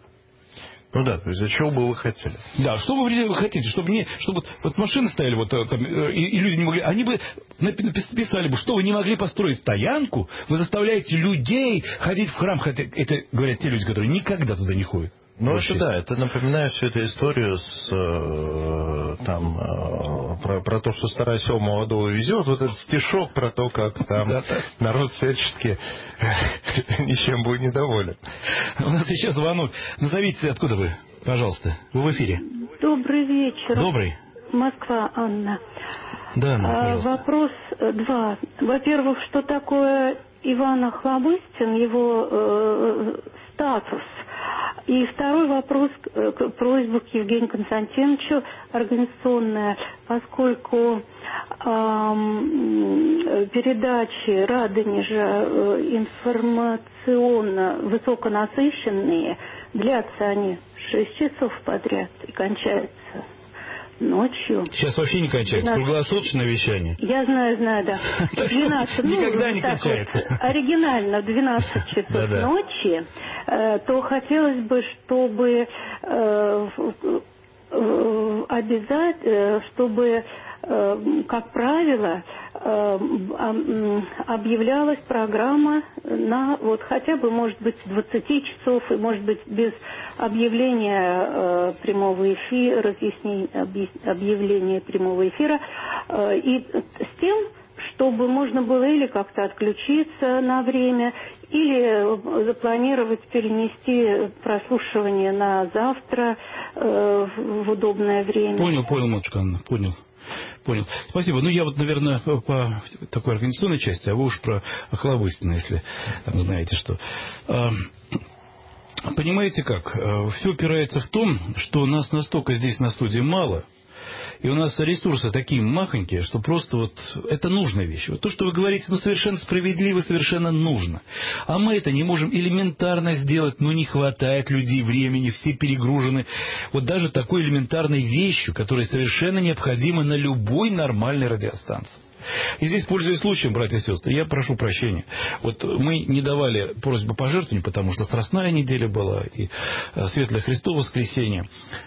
Speaker 4: Ну да, то есть, а чего бы вы хотели?
Speaker 3: Да, что вы хотите, чтобы не, чтобы вот машины стояли вот там, и, и люди не могли, они бы написали бы, что вы не могли построить стоянку, вы заставляете людей ходить в храм, хотя это говорят те люди, которые никогда туда не ходят.
Speaker 4: Ну, это да, это напоминает всю эту историю с, э, там, э, про, про то, что старый осел молодого везет, вот этот стишок про то, как там народ всячески ничем будет недоволен.
Speaker 3: У нас сейчас звонок. Назовите, откуда вы, пожалуйста, вы в эфире.
Speaker 6: Добрый вечер.
Speaker 3: Добрый.
Speaker 6: Москва, Анна.
Speaker 3: Да, Анна,
Speaker 6: а, вопрос два. Во-первых, что такое Иван Охлобыстин, его э, статус? И второй вопрос, просьба к Евгению Константиновичу, организационная, поскольку э, передачи Радонежа э, информационно высоконасыщенные, длятся они шесть часов подряд и кончаются ночью.
Speaker 3: Сейчас вообще не кончается. Круглосуточное вещание.
Speaker 6: Я знаю, знаю, да. двенадцать,
Speaker 3: Никогда
Speaker 6: ну,
Speaker 3: не
Speaker 6: так
Speaker 3: кончается.
Speaker 6: Вот, оригинально в двенадцать часов ночи, э, то хотелось бы, чтобы э, э, обязательно, чтобы, э, как правило, э, объявлялась программа на вот хотя бы, может быть, с двадцати часов, и, может быть, без объявления э, прямого эфира, разъяснения, объявления прямого эфира, э, и с тем, чтобы можно было или как-то отключиться на время, или запланировать, перенести прослушивание на завтра э, в удобное время.
Speaker 3: Понял, понял, матушка Анна, понял. Понял. Спасибо. Ну, я вот, наверное, по такой организационной части, а вы уж про Охлобыстина, если там, знаете что. Понимаете как? Все упирается в том, что нас настолько здесь на студии мало, и у нас ресурсы такие махонькие, что просто вот это нужная вещь. Вот то, что вы говорите, ну, совершенно справедливо, совершенно нужно. А мы это не можем элементарно сделать, ну, не хватает людей, времени, все перегружены. Вот даже такой элементарной вещью, которая совершенно необходима на любой нормальной радиостанции. И здесь, пользуясь случаем, братья и сестры, я прошу прощения. Вот мы не давали просьбу пожертвований, потому что Страстная неделя была и Светлое Христово воскресенье.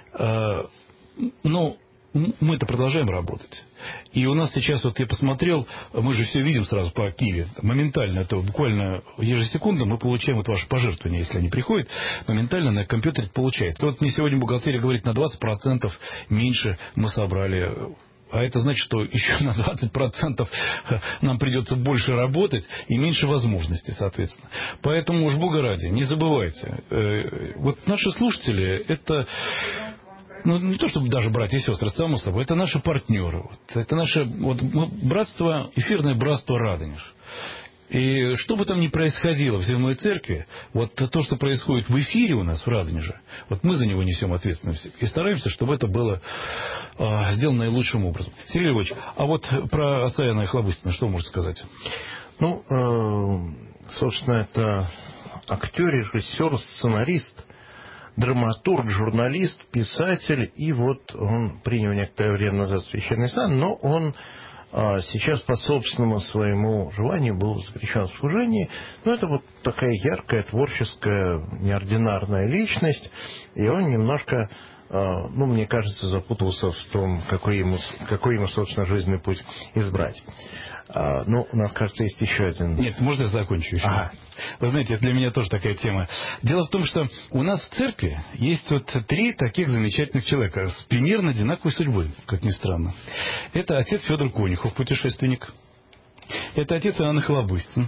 Speaker 3: Но мы-то продолжаем работать. И у нас сейчас, вот я посмотрел, мы же все видим сразу по Киеве, моментально, это буквально ежесекундно мы получаем вот ваши пожертвования, если они приходят, моментально на компьютере получается. Вот мне сегодня бухгалтерия говорит, на двадцать процентов меньше мы собрали. А это значит, что еще на двадцать процентов нам придется больше работать и меньше возможностей, соответственно. Поэтому, уж Бога ради, не забывайте. Вот наши слушатели, это... Ну, не то, чтобы даже братья и сестры, само собой, это наши партнеры. Вот, это наше вот, братство, эфирное братство Радонеж. И что бы там ни происходило в Земной Церкви, вот то, что происходит в эфире у нас в Радонеже, вот мы за него несем ответственность и стараемся, чтобы это было э, сделано наилучшим образом. Сергей Львович, а вот про отца Иоанна Охлобыстина что можете сказать?
Speaker 4: Ну, э, собственно, это актер, режиссер, сценарист, драматург, журналист, писатель, и вот он принял некоторое время назад священный сан, но он сейчас по собственному своему желанию был запрещен в служении. Но это вот такая яркая, творческая, неординарная личность, и он немножко, ну, мне кажется, запутался в том, какой ему, какой ему, собственно, жизненный путь избрать. А, ну, у нас, кажется, есть еще один...
Speaker 3: Нет, можно я закончу еще?
Speaker 4: Ага.
Speaker 3: Вы знаете, это для меня тоже такая тема. Дело в том, что у нас в церкви есть вот три таких замечательных человека с примерно одинаковой судьбой, как ни странно. Это отец Федор Конюхов, путешественник. Это отец Иоанн Хлобыстин.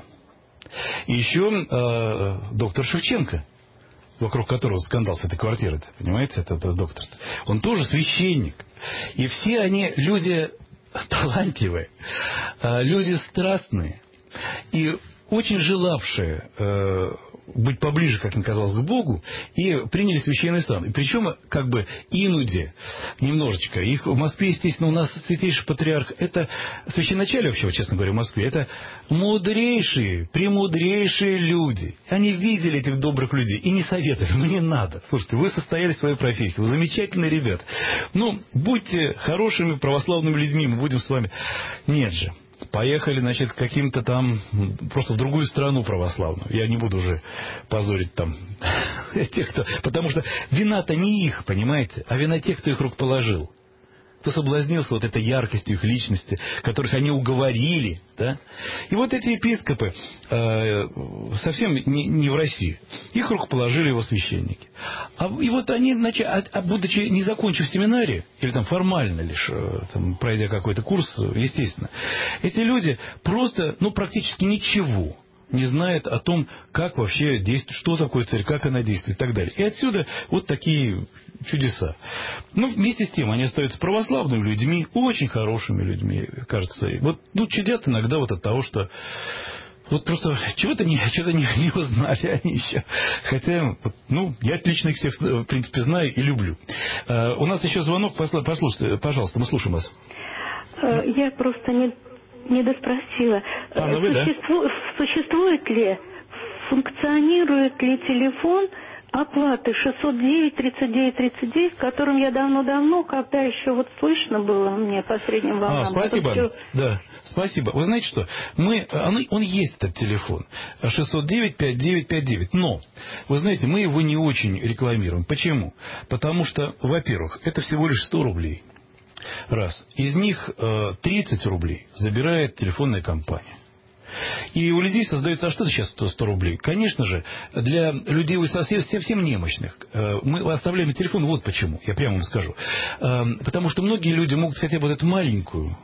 Speaker 3: И еще э, доктор Шевченко, вокруг которого скандал с этой квартирой, понимаете, это, это доктор. Он тоже священник. И все они люди талантливые, люди страстные и очень желавшие э, быть поближе, как им казалось, к Богу, и приняли священный сан. И причем, как бы, инуди немножечко. Их в Москве, естественно, у нас святейший патриарх, это священначалие вообще, честно говоря, в Москве, это мудрейшие, премудрейшие люди. Они видели этих добрых людей и не советовали, ну не надо. Слушайте, вы состояли в своей профессии, вы замечательные ребята. Ну, будьте хорошими православными людьми, мы будем с вами... Нет же. Поехали, значит, каким-то там, просто в другую страну православную. Я не буду уже позорить там тех, кто... Потому что вина-то не их, понимаете, а вина тех, кто их рук положил. Кто соблазнился вот этой яркостью их личности, которых они уговорили, да? И вот эти епископы э, совсем не, не в России. Их рукоположили его священники. А, и вот они, значит, а, а будучи, не закончив семинарию, или там формально лишь, там, пройдя какой-то курс, естественно, эти люди просто, ну, практически ничего не знает о том, как вообще действует, что такое церковь, как она действует и так далее. И отсюда вот такие чудеса. Но вместе с тем они остаются православными людьми, очень хорошими людьми, кажется. Вот ну, чудят иногда вот от того, что вот просто чего-то не, чего-то не, не узнали они еще. Хотя, ну, я отлично их всех, в принципе, знаю и люблю. Uh, у нас еще звонок, послушайте, пожалуйста, мы слушаем вас.
Speaker 6: Uh, я просто не... не доспросила.
Speaker 3: А, ну вы,
Speaker 6: Существу...
Speaker 3: да?
Speaker 6: Существует ли, функционирует ли телефон оплаты шестьсот девять тридцать девять тридцать девять, которым я давно-давно, когда еще вот слышно было мне по средним волнам.
Speaker 3: А, спасибо.
Speaker 6: Все...
Speaker 3: Да, спасибо. Вы знаете что? Мы, он, он есть, этот телефон. шестьсот девять пятьдесят девять пятьдесят девять. Но, вы знаете, мы его не очень рекламируем. Почему? Потому что, во-первых, это всего лишь сто рублей. Раз. Из них э, тридцать рублей забирает телефонная компания. И у людей создается, а что сейчас сто рублей? Конечно же, для людей совсем, совсем немощных э, мы оставляем телефон вот почему, я прямо вам скажу. Э, потому что многие люди могут хотя бы вот эту маленькую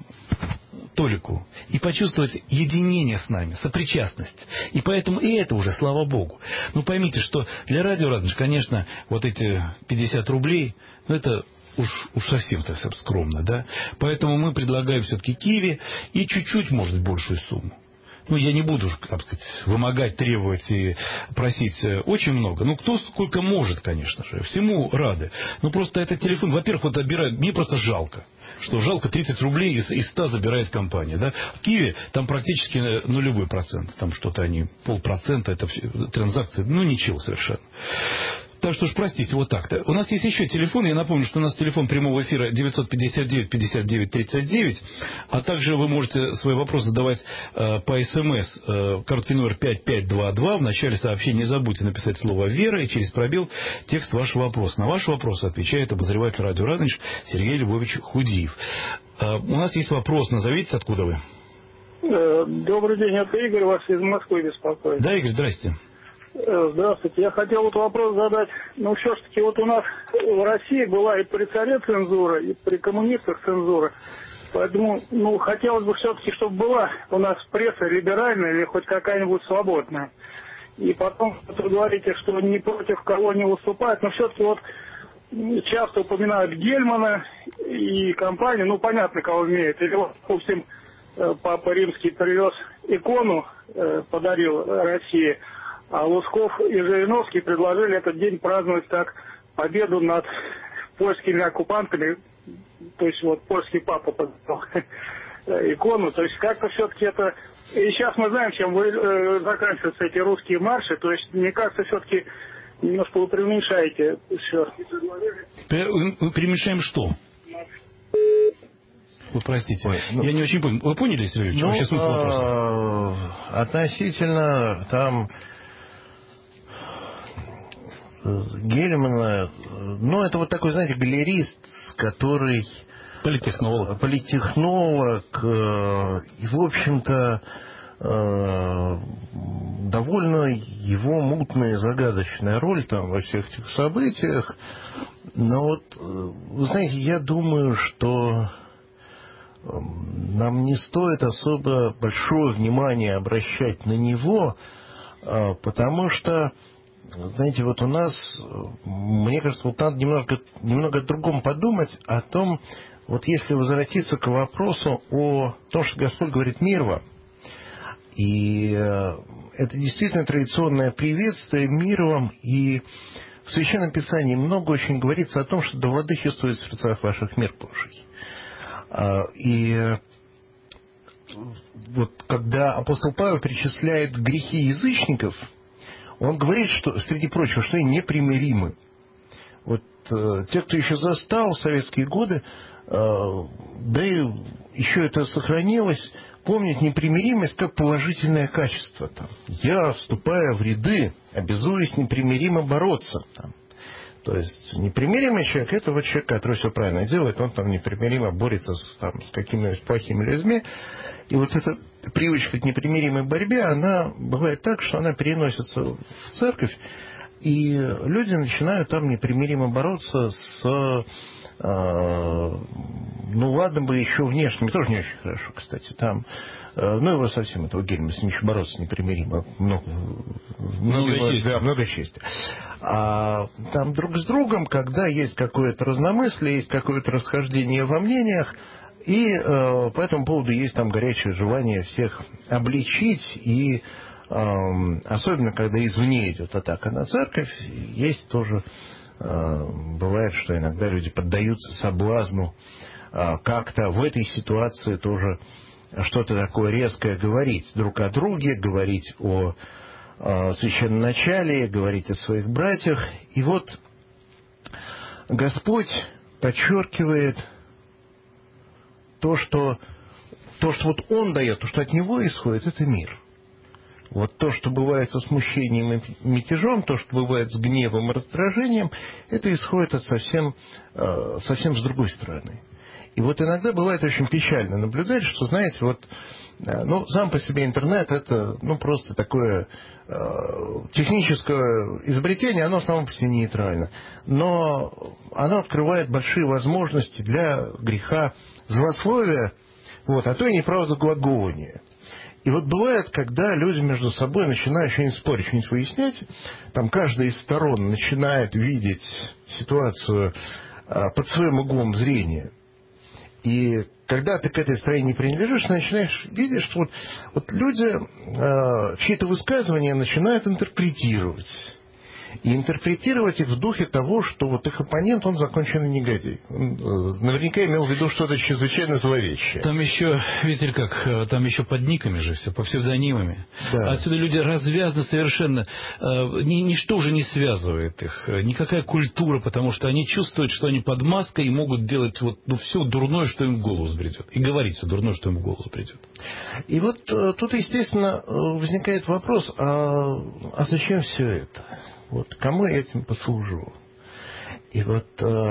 Speaker 3: толику и почувствовать единение с нами, сопричастность. И поэтому и это уже, слава Богу. Но поймите, что для радио Радонеж, конечно, вот эти пятьдесят рублей, ну это... Уж, уж совсем так скромно, да? Поэтому мы предлагаем все-таки Киви и чуть-чуть, может, большую сумму. Ну, я не буду, так сказать, вымогать, требовать и просить очень много. Ну, кто сколько может, конечно же. Всему рады. Ну, просто этот телефон, во-первых, вот отбирают, мне просто жалко. Что жалко тридцать рублей из, из ста забирает компания, да? В Киеве там практически нулевой процент. Там что-то они, полпроцента, это все, транзакции, ну, ничего совершенно. Так что ж, простите, вот так-то. У нас есть еще телефон. Я напомню, что у нас телефон прямого эфира девятьсот пятьдесят девять пятьдесят девять тридцать девять. А также вы можете свои вопросы задавать э, по СМС. Э, короткий номер пять пять два два. В начале сообщения не забудьте написать слово «Вера» и через пробел текст вашего вопроса. На ваши вопросы отвечает обозреватель радио Радонеж Сергей Львович Худиев. Э, у нас есть вопрос. Назовитесь, откуда вы?
Speaker 7: Добрый день, это Игорь, вас из Москвы беспокоит.
Speaker 3: Да, Игорь, здрасте.
Speaker 7: Здравствуйте. Я хотел вот вопрос задать. Ну, все-таки вот у нас в России была и при царе цензура, и при коммунистах цензура. Поэтому, ну, хотелось бы все-таки, чтобы была у нас пресса либеральная или хоть какая-нибудь свободная. И потом, вы говорите, что ни против кого не выступают, но все-таки вот часто упоминают Гельмана и компанию, ну, понятно, кого имеет. Или вот, допустим, Папа Римский привез икону, подарил России. А Лужков и Жириновский предложили этот день праздновать как победу над польскими оккупантами. То есть вот польский папа подал икону. То есть как-то все-таки это... И сейчас мы знаем, чем вы, э, заканчиваются эти русские марши. То есть мне кажется, все-таки немножко вы преуменьшаете все.
Speaker 3: Мы преуменьшаем что? Вы простите.
Speaker 4: Ой, ну,
Speaker 3: я не очень понял. Вы поняли, Сергей?
Speaker 4: Ну,
Speaker 3: вообще смысл вопроса?
Speaker 4: А, относительно там Гельмана, ну, это вот такой, знаете, галерист, который...
Speaker 3: Политтехнолог.
Speaker 4: Политтехнолог, и, в общем-то, довольно его мутная, загадочная роль там во всех этих событиях. Но вот, вы знаете, я думаю, что нам не стоит особо большое внимание обращать на него, потому что, знаете, вот у нас, мне кажется, вот надо немного, немного о другом подумать, о том, вот если возвратиться к вопросу о том, что Господь говорит «мир вам». И это действительно традиционное приветствие «мир вам». И в Священном Писании много очень говорится о том, что да владычествует в сердцах ваших мир Божий. И вот когда апостол Павел перечисляет грехи язычников, он говорит, что, среди прочего, что они непримиримы. Вот те, кто еще застал в советские годы, да и еще это сохранилось, помнят непримиримость как положительное качество. Там. Я, вступая в ряды, обязуюсь непримиримо бороться. Там. То есть непримиримый человек — это вот человек, который все правильно делает, он там непримиримо борется с, там, с какими-нибудь плохими людьми. И вот эта привычка к непримиримой борьбе, она бывает так, что она переносится в церковь, и люди начинают там непримиримо бороться с... Ну, ладно бы еще внешними, тоже не очень хорошо, кстати, там, ну, его совсем, этого Гельма, с ним еще бороться непримиримо, много, много, много чести. Да, много чести. А там друг с другом, когда есть какое-то разномыслие, есть какое-то расхождение во мнениях, и э, по этому поводу есть там горячее желание всех обличить, и э, особенно, когда извне идет атака на церковь, есть тоже... Бывает, что иногда люди поддаются соблазну как-то в этой ситуации тоже что-то такое резкое говорить друг о друге, говорить о священноначалии, говорить о своих братьях. И вот Господь подчеркивает то, что, то, что вот Он дает, то, что от Него исходит, это мир. Вот то, что бывает со смущением и мятежом, то, что бывает с гневом и раздражением, это исходит от совсем, совсем с другой стороны. И вот иногда бывает очень печально наблюдать, что, знаете, вот, ну, сам по себе интернет — это, ну, просто такое техническое изобретение, оно само по себе нейтрально. Но оно открывает большие возможности для греха злословия, вот, а то и неправдоглаголания. И вот бывает, когда люди между собой начинают что-нибудь спорить, что-нибудь выяснять, там каждая из сторон начинает видеть ситуацию а, под своим углом зрения. И когда ты к этой стороне не принадлежишь, ты начинаешь видеть, что вот, вот люди а, чьи-то высказывания начинают интерпретировать. И интерпретировать их в духе того, что вот их оппонент, он законченный негодяй. Он наверняка имел в виду что-то чрезвычайно зловещее.
Speaker 3: Там еще, видите как, там еще под никами же все, по псевдонимами. Да. Отсюда люди развязаны совершенно. Ничто уже не связывает их. Никакая культура, потому что они чувствуют, что они под маской и могут делать вот, ну, все дурное, что им в голову взбредет. И говорить все дурное, что им в голову взбредет.
Speaker 4: И вот тут, естественно, возникает вопрос, а, а зачем все это? Вот кому я этим послужу? И вот,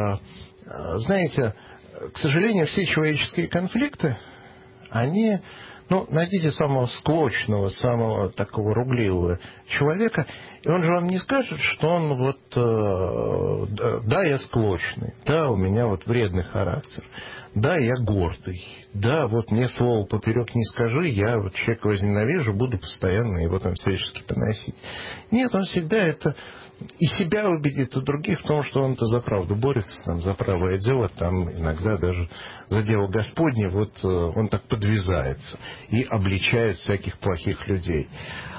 Speaker 4: знаете, к сожалению, все человеческие конфликты, они, ну, найдите самого склочного, самого такого ругливого человека, и он же вам не скажет, что он вот, да, я склочный, да, у меня вот вредный характер, да, я гордый, да, вот мне слово поперек не скажи, я вот человека возненавижу, буду постоянно его там всячески поносить. Нет, он всегда это и себя убедит, и других в том, что он-то за правду борется, там, за правое дело, там иногда даже за дело Господне, вот он так подвязается и обличает всяких плохих людей.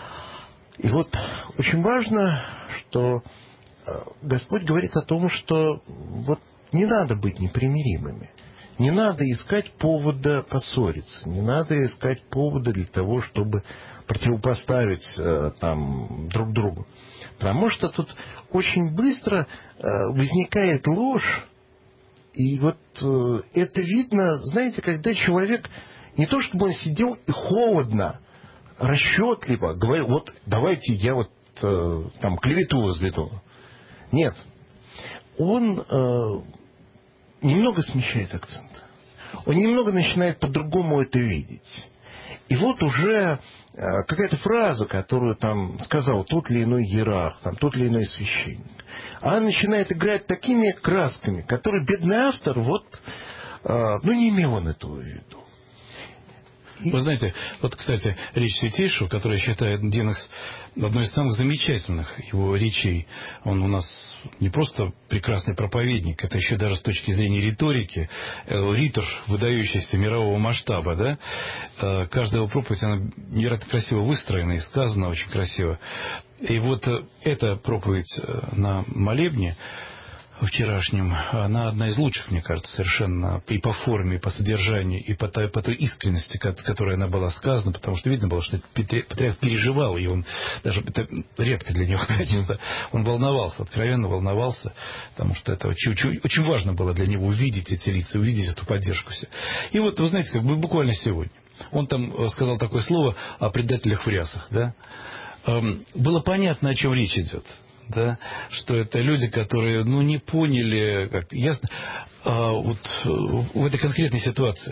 Speaker 4: И вот очень важно, что Господь говорит о том, что вот не надо быть непримиримыми. Не надо искать повода поссориться, не надо искать повода для того, чтобы противопоставить э, там, друг другу. Потому что тут очень быстро э, возникает ложь И вот э, это видно, знаете, когда человек, не то чтобы он сидел и холодно, расчетливо говорил, вот давайте я вот э, там клевету возведу. Нет. Он э, немного смещает акцент. Он немного начинает по-другому это видеть. И вот уже э, какая-то фраза, которую там сказал тот или иной иерарх, там, тот или иной священник, она начинает играть такими красками, которые бедный автор, вот, э, ну, не имел он этого в виду.
Speaker 3: Вы знаете, вот, кстати, речь Святейшего, которая считает одной из самых замечательных его речей. Он у нас не просто прекрасный проповедник, это еще даже с точки зрения риторики, ритор, выдающийся мирового масштаба, да? Каждая его проповедь, она невероятно красиво выстроена и сказана очень красиво. И вот эта проповедь на молебне вчерашнем, она одна из лучших, мне кажется, совершенно и по форме, и по содержанию, и по той, по той искренности, которой она была сказана, потому что видно было, что патриарх переживал, и он даже, это редко для него качество, он волновался, откровенно волновался, потому что это очень, очень, очень важно было для него увидеть эти лица, увидеть эту поддержку. И вот, вы знаете, как бы буквально сегодня, он там сказал такое слово о предателях в рясах, да? Было понятно, о чем речь идет. Да, что это люди, которые, ну, не поняли, как ясно, а, вот в этой конкретной ситуации.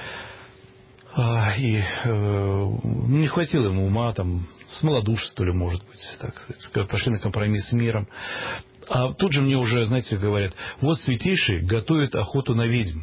Speaker 3: А, и а, не хватило ему ума, там, смолодушества, ли, может быть, так, пошли на компромисс с миром. А тут же мне уже, знаете, говорят, вот Святейший готовит охоту на ведьм.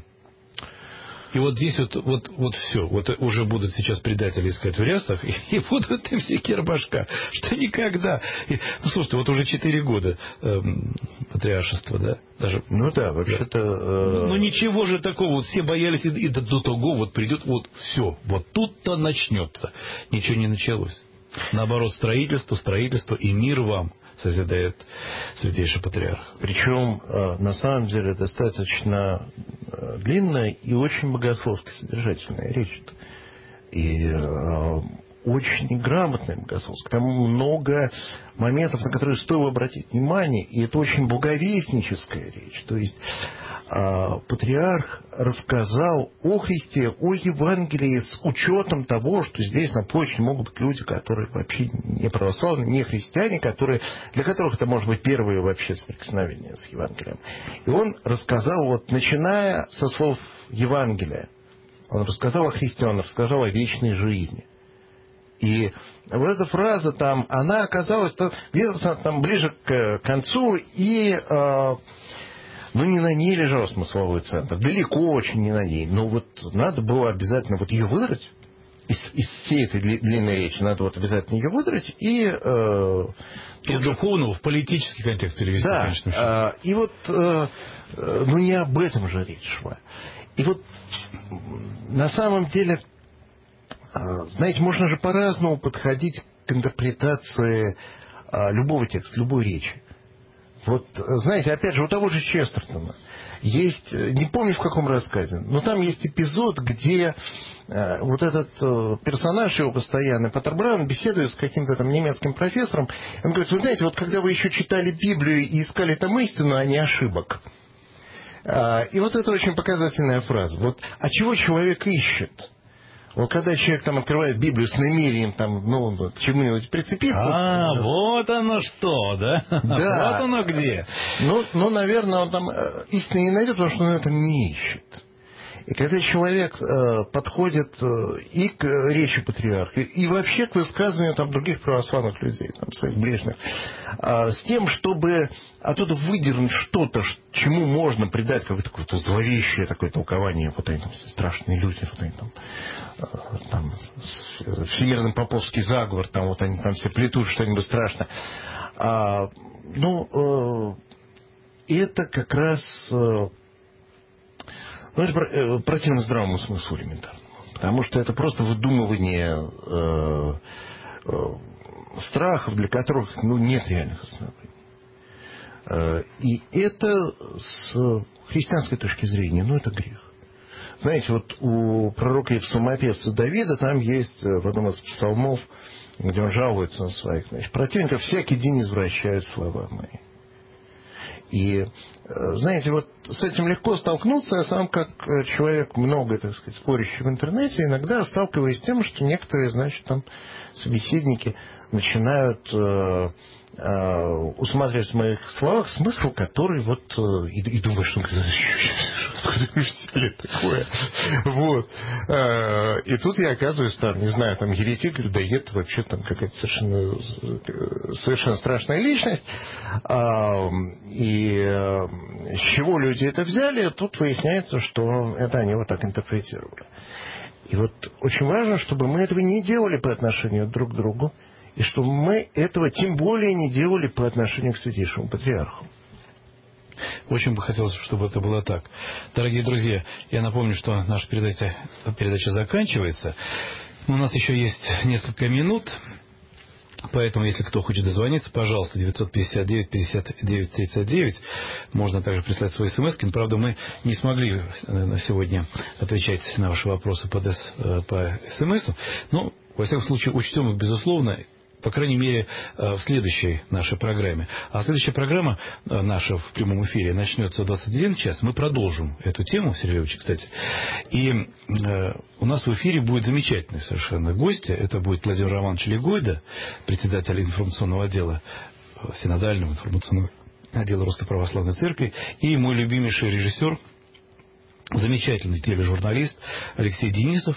Speaker 3: И вот здесь вот, вот, вот все. Вот уже будут сейчас предатели искать в рясах, и, и будут им все кирбашка. Что никогда. И, ну, слушайте, вот уже четыре года э, патриаршества, да? Даже,
Speaker 4: ну да, вообще-то... Э...
Speaker 3: Ну, ну ничего же такого. Вот все боялись, и, и до, до того вот придет, вот все. Вот тут-то начнется. Ничего не началось. Наоборот, строительство, строительство и мир вам созидает Святейший Патриарх.
Speaker 4: Причем, на самом деле, достаточно длинная и очень богословски содержательная речь. И очень грамотная богословская. Там много моментов, на которые стоило обратить внимание, и это очень благовестническая речь. То есть патриарх рассказал о Христе, о Евангелии с учетом того, что здесь на площади могут быть люди, которые вообще не православные, не христиане, которые, для которых это может быть первое вообще соприкосновение с Евангелием. И он рассказал, вот, начиная со слов Евангелия, он рассказал о Христе, он рассказал о вечной жизни. И вот эта фраза там, она оказалась где-то там ближе к концу, и э, ну, не на ней лежал смысловой центр, далеко очень не на ней. Но вот надо было обязательно вот ее выдрать, из, из всей этой длинной речи надо вот обязательно ее выдрать, и... Э,
Speaker 3: из духовного в политический контекст перевести,
Speaker 4: да,
Speaker 3: конечно.
Speaker 4: Э, и вот, э, ну, не об этом же речь шла. И вот на самом деле... Знаете, можно же по-разному подходить к интерпретации а, любого текста, любой речи. Вот, знаете, опять же, у того же Честертона есть, не помню в каком рассказе, но там есть эпизод, где а, вот этот а, персонаж, его постоянный, Паттер Браун, беседует с каким-то там немецким профессором. Он говорит, вы знаете, вот когда вы еще читали Библию и искали там истину, а не ошибок. А, и вот это очень показательная фраза. Вот, а чего человек ищет? Вот когда человек там открывает Библию с намерением там, ну, к чему-нибудь прицепиться...
Speaker 3: А, да. Вот оно что, да?
Speaker 4: Да.
Speaker 3: Вот оно где.
Speaker 4: Ну, ну, наверное, он там истины не найдет, потому что он этого не ищет. И когда человек э, подходит э, и к речи патриарха, и вообще к высказыванию там других православных людей, там, своих ближних, э, с тем, чтобы оттуда выдернуть что-то, чему можно придать какое-то, какое-то зловещее такое толкование, вот они там страшные люди, вот они там, э, там всемирный поповский заговор, там вот они там все плетут что-нибудь страшное. А, ну, э, это как раз... Э, Ну, это противно здравому смыслу элементарному. Потому что это просто выдумывание э, э, страхов, для которых ну, нет реальных оснований. Э, и это с христианской точки зрения, ну, это грех. Знаете, вот у пророка и псалмопевца Давида там есть в одном из псалмов, где он жалуется на своих значит, противников, всякий день извращает слова мои. И, знаете, вот с этим легко столкнуться. Я сам, как человек, много, так сказать, спорящий в интернете, иногда сталкиваюсь с тем, что некоторые, значит, там собеседники начинают э, э, усматривать в моих словах смысл, который вот... Э, и, и думаю, что откуда вы взяли такое? Вот. Э, и тут я оказываюсь, там, не знаю, там, еретик, людоед, вообще там какая-то совершенно, совершенно страшная личность. Э, и э, с чего люди это взяли, тут выясняется, что это они вот так интерпретировали. И вот очень важно, чтобы мы этого не делали по отношению друг к другу, и чтобы мы этого тем более не делали по отношению к Святейшему Патриарху.
Speaker 3: Очень бы хотелось, чтобы это было так. Дорогие друзья, я напомню, что наша передача, передача заканчивается. Но у нас еще есть несколько минут. Поэтому, если кто хочет дозвониться, пожалуйста, девятьсот пятьдесят девять пятьдесят девять тридцать девять. Можно также прислать свои смс-ки. Но, правда, мы не смогли на сегодня отвечать на ваши вопросы по, по смс-у. Но, во всяком случае, учтем их, безусловно, по крайней мере, в следующей нашей программе. А следующая программа наша в прямом эфире начнется в двадцать один час. Мы продолжим эту тему, Сергей Львович, кстати. И э, у нас в эфире будет замечательный совершенно гость. Это будет Владимир Романович Легойда, председатель информационного отдела, синодального информационного отдела Русской Православной Церкви, и мой любимейший режиссер, замечательный тележурналист Алексей Денисов,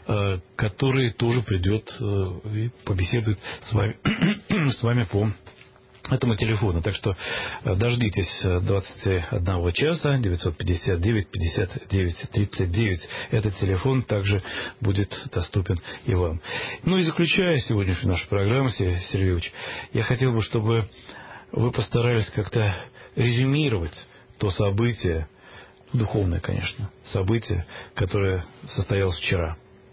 Speaker 3: который тоже придет и побеседует с вами, с вами по этому телефону. Так что дождитесь двадцать один часа, девятьсот пятьдесят девять пятьдесят девять тридцать девять. Этот телефон также будет доступен и вам. Ну и заключая сегодняшнюю нашу программу, Сергей Ильич, я хотел бы, чтобы вы постарались как-то резюмировать то событие, духовное, конечно, событие, которое состоялось вчера.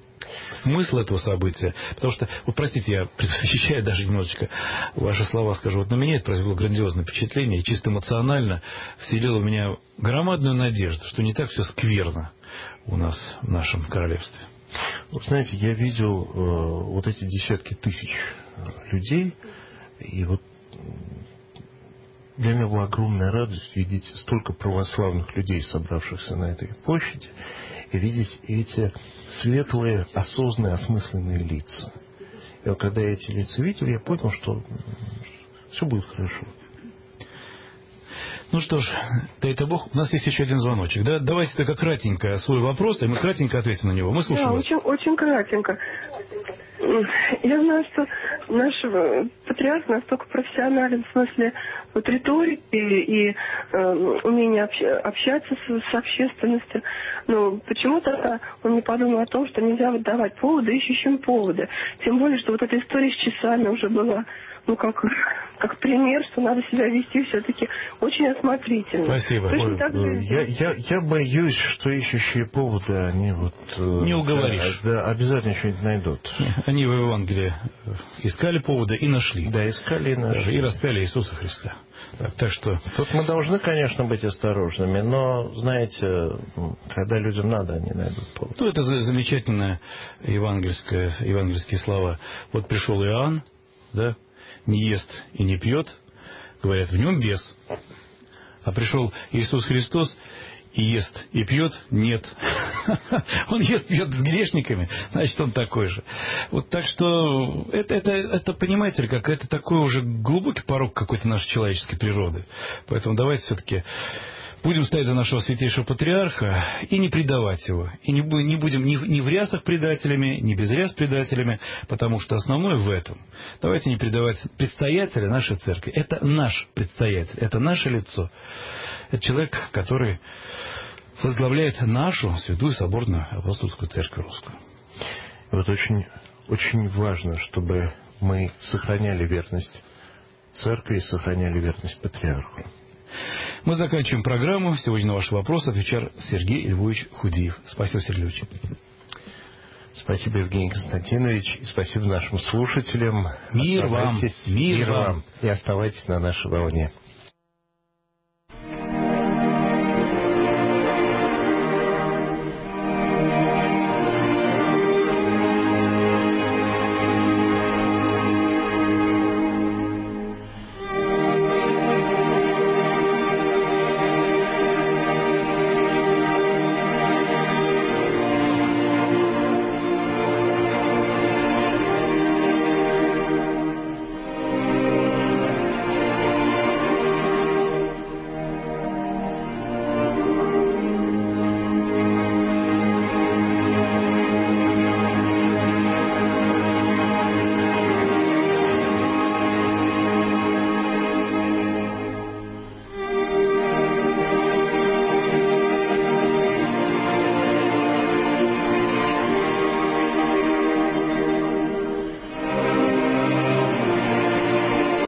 Speaker 3: Смысл этого события, потому что, вот простите, я предвосхищаю даже немножечко ваши слова, скажу, вот на меня это произвело грандиозное впечатление, и чисто эмоционально вселило в меня громадную надежду, что не так все скверно у нас в нашем королевстве.
Speaker 4: Вы знаете, я видел э, вот эти десятки тысяч людей, и вот для меня была огромная радость видеть столько православных людей, собравшихся на этой площади, и видеть эти светлые, осознанные, осмысленные лица. И вот когда я эти лица видел, я понял, что все будет хорошо.
Speaker 3: Ну что ж, дай-то Бог, у нас есть еще один звоночек. Да? Давайте только кратенько свой вопрос, и мы кратенько ответим на него. Мы слушаем
Speaker 8: да,
Speaker 3: вас.
Speaker 8: Очень, очень кратенько. Я знаю, что наш патриарх настолько профессионален в смысле вот, риторики и э, умения общ- общаться с, с общественностью. Но почему-то он не подумал о том, что нельзя выдавать поводы ищущим поводы. Тем более, что вот эта история с часами уже была, ну, как, как пример, что надо себя вести все-таки очень осмотрительно.
Speaker 3: Спасибо.
Speaker 8: Ой, так же...
Speaker 4: я, я, я боюсь, что ищущие поводы, они вот...
Speaker 3: Не уговоришь.
Speaker 4: Да, да, обязательно что-нибудь найдут.
Speaker 3: Они в Евангелии искали поводы и нашли.
Speaker 4: Да, искали и нашли.
Speaker 3: И распяли Иисуса Христа. Так, так что...
Speaker 4: Тут мы должны, конечно, быть осторожными, но, знаете, когда людям надо, они найдут повод.
Speaker 3: Ну, это замечательные евангельские, евангельские слова. Вот пришел Иоанн, да, не ест и не пьет, говорят, в нем бес. А пришел Иисус Христос и ест и пьет, нет. Он ест, пьет с грешниками, значит, он такой же. Вот так что, это, это, это понимаете ли, как это такой уже глубокий порог какой-то нашей человеческой природы. Поэтому давайте все-таки будем стоять за нашего святейшего патриарха и не предавать его. И не будем ни, ни в рясах предателями, ни без ряс предателями, потому что основное в этом. Давайте не предавать предстоятеля нашей церкви. Это наш предстоятель, это наше лицо. Это человек, который возглавляет нашу святую соборную апостольскую церковь русскую.
Speaker 4: Вот очень, очень важно, чтобы мы сохраняли верность церкви и сохраняли верность патриарху.
Speaker 3: Мы заканчиваем программу. Сегодня на ваши вопросы отвечал Сергей Львович Худиев. Спасибо, Сергей Львович.
Speaker 4: Спасибо, Евгений Константинович. И спасибо нашим слушателям.
Speaker 3: Мир вам.
Speaker 4: Мир,
Speaker 3: Мир вам.
Speaker 4: вам. И оставайтесь на нашей волне.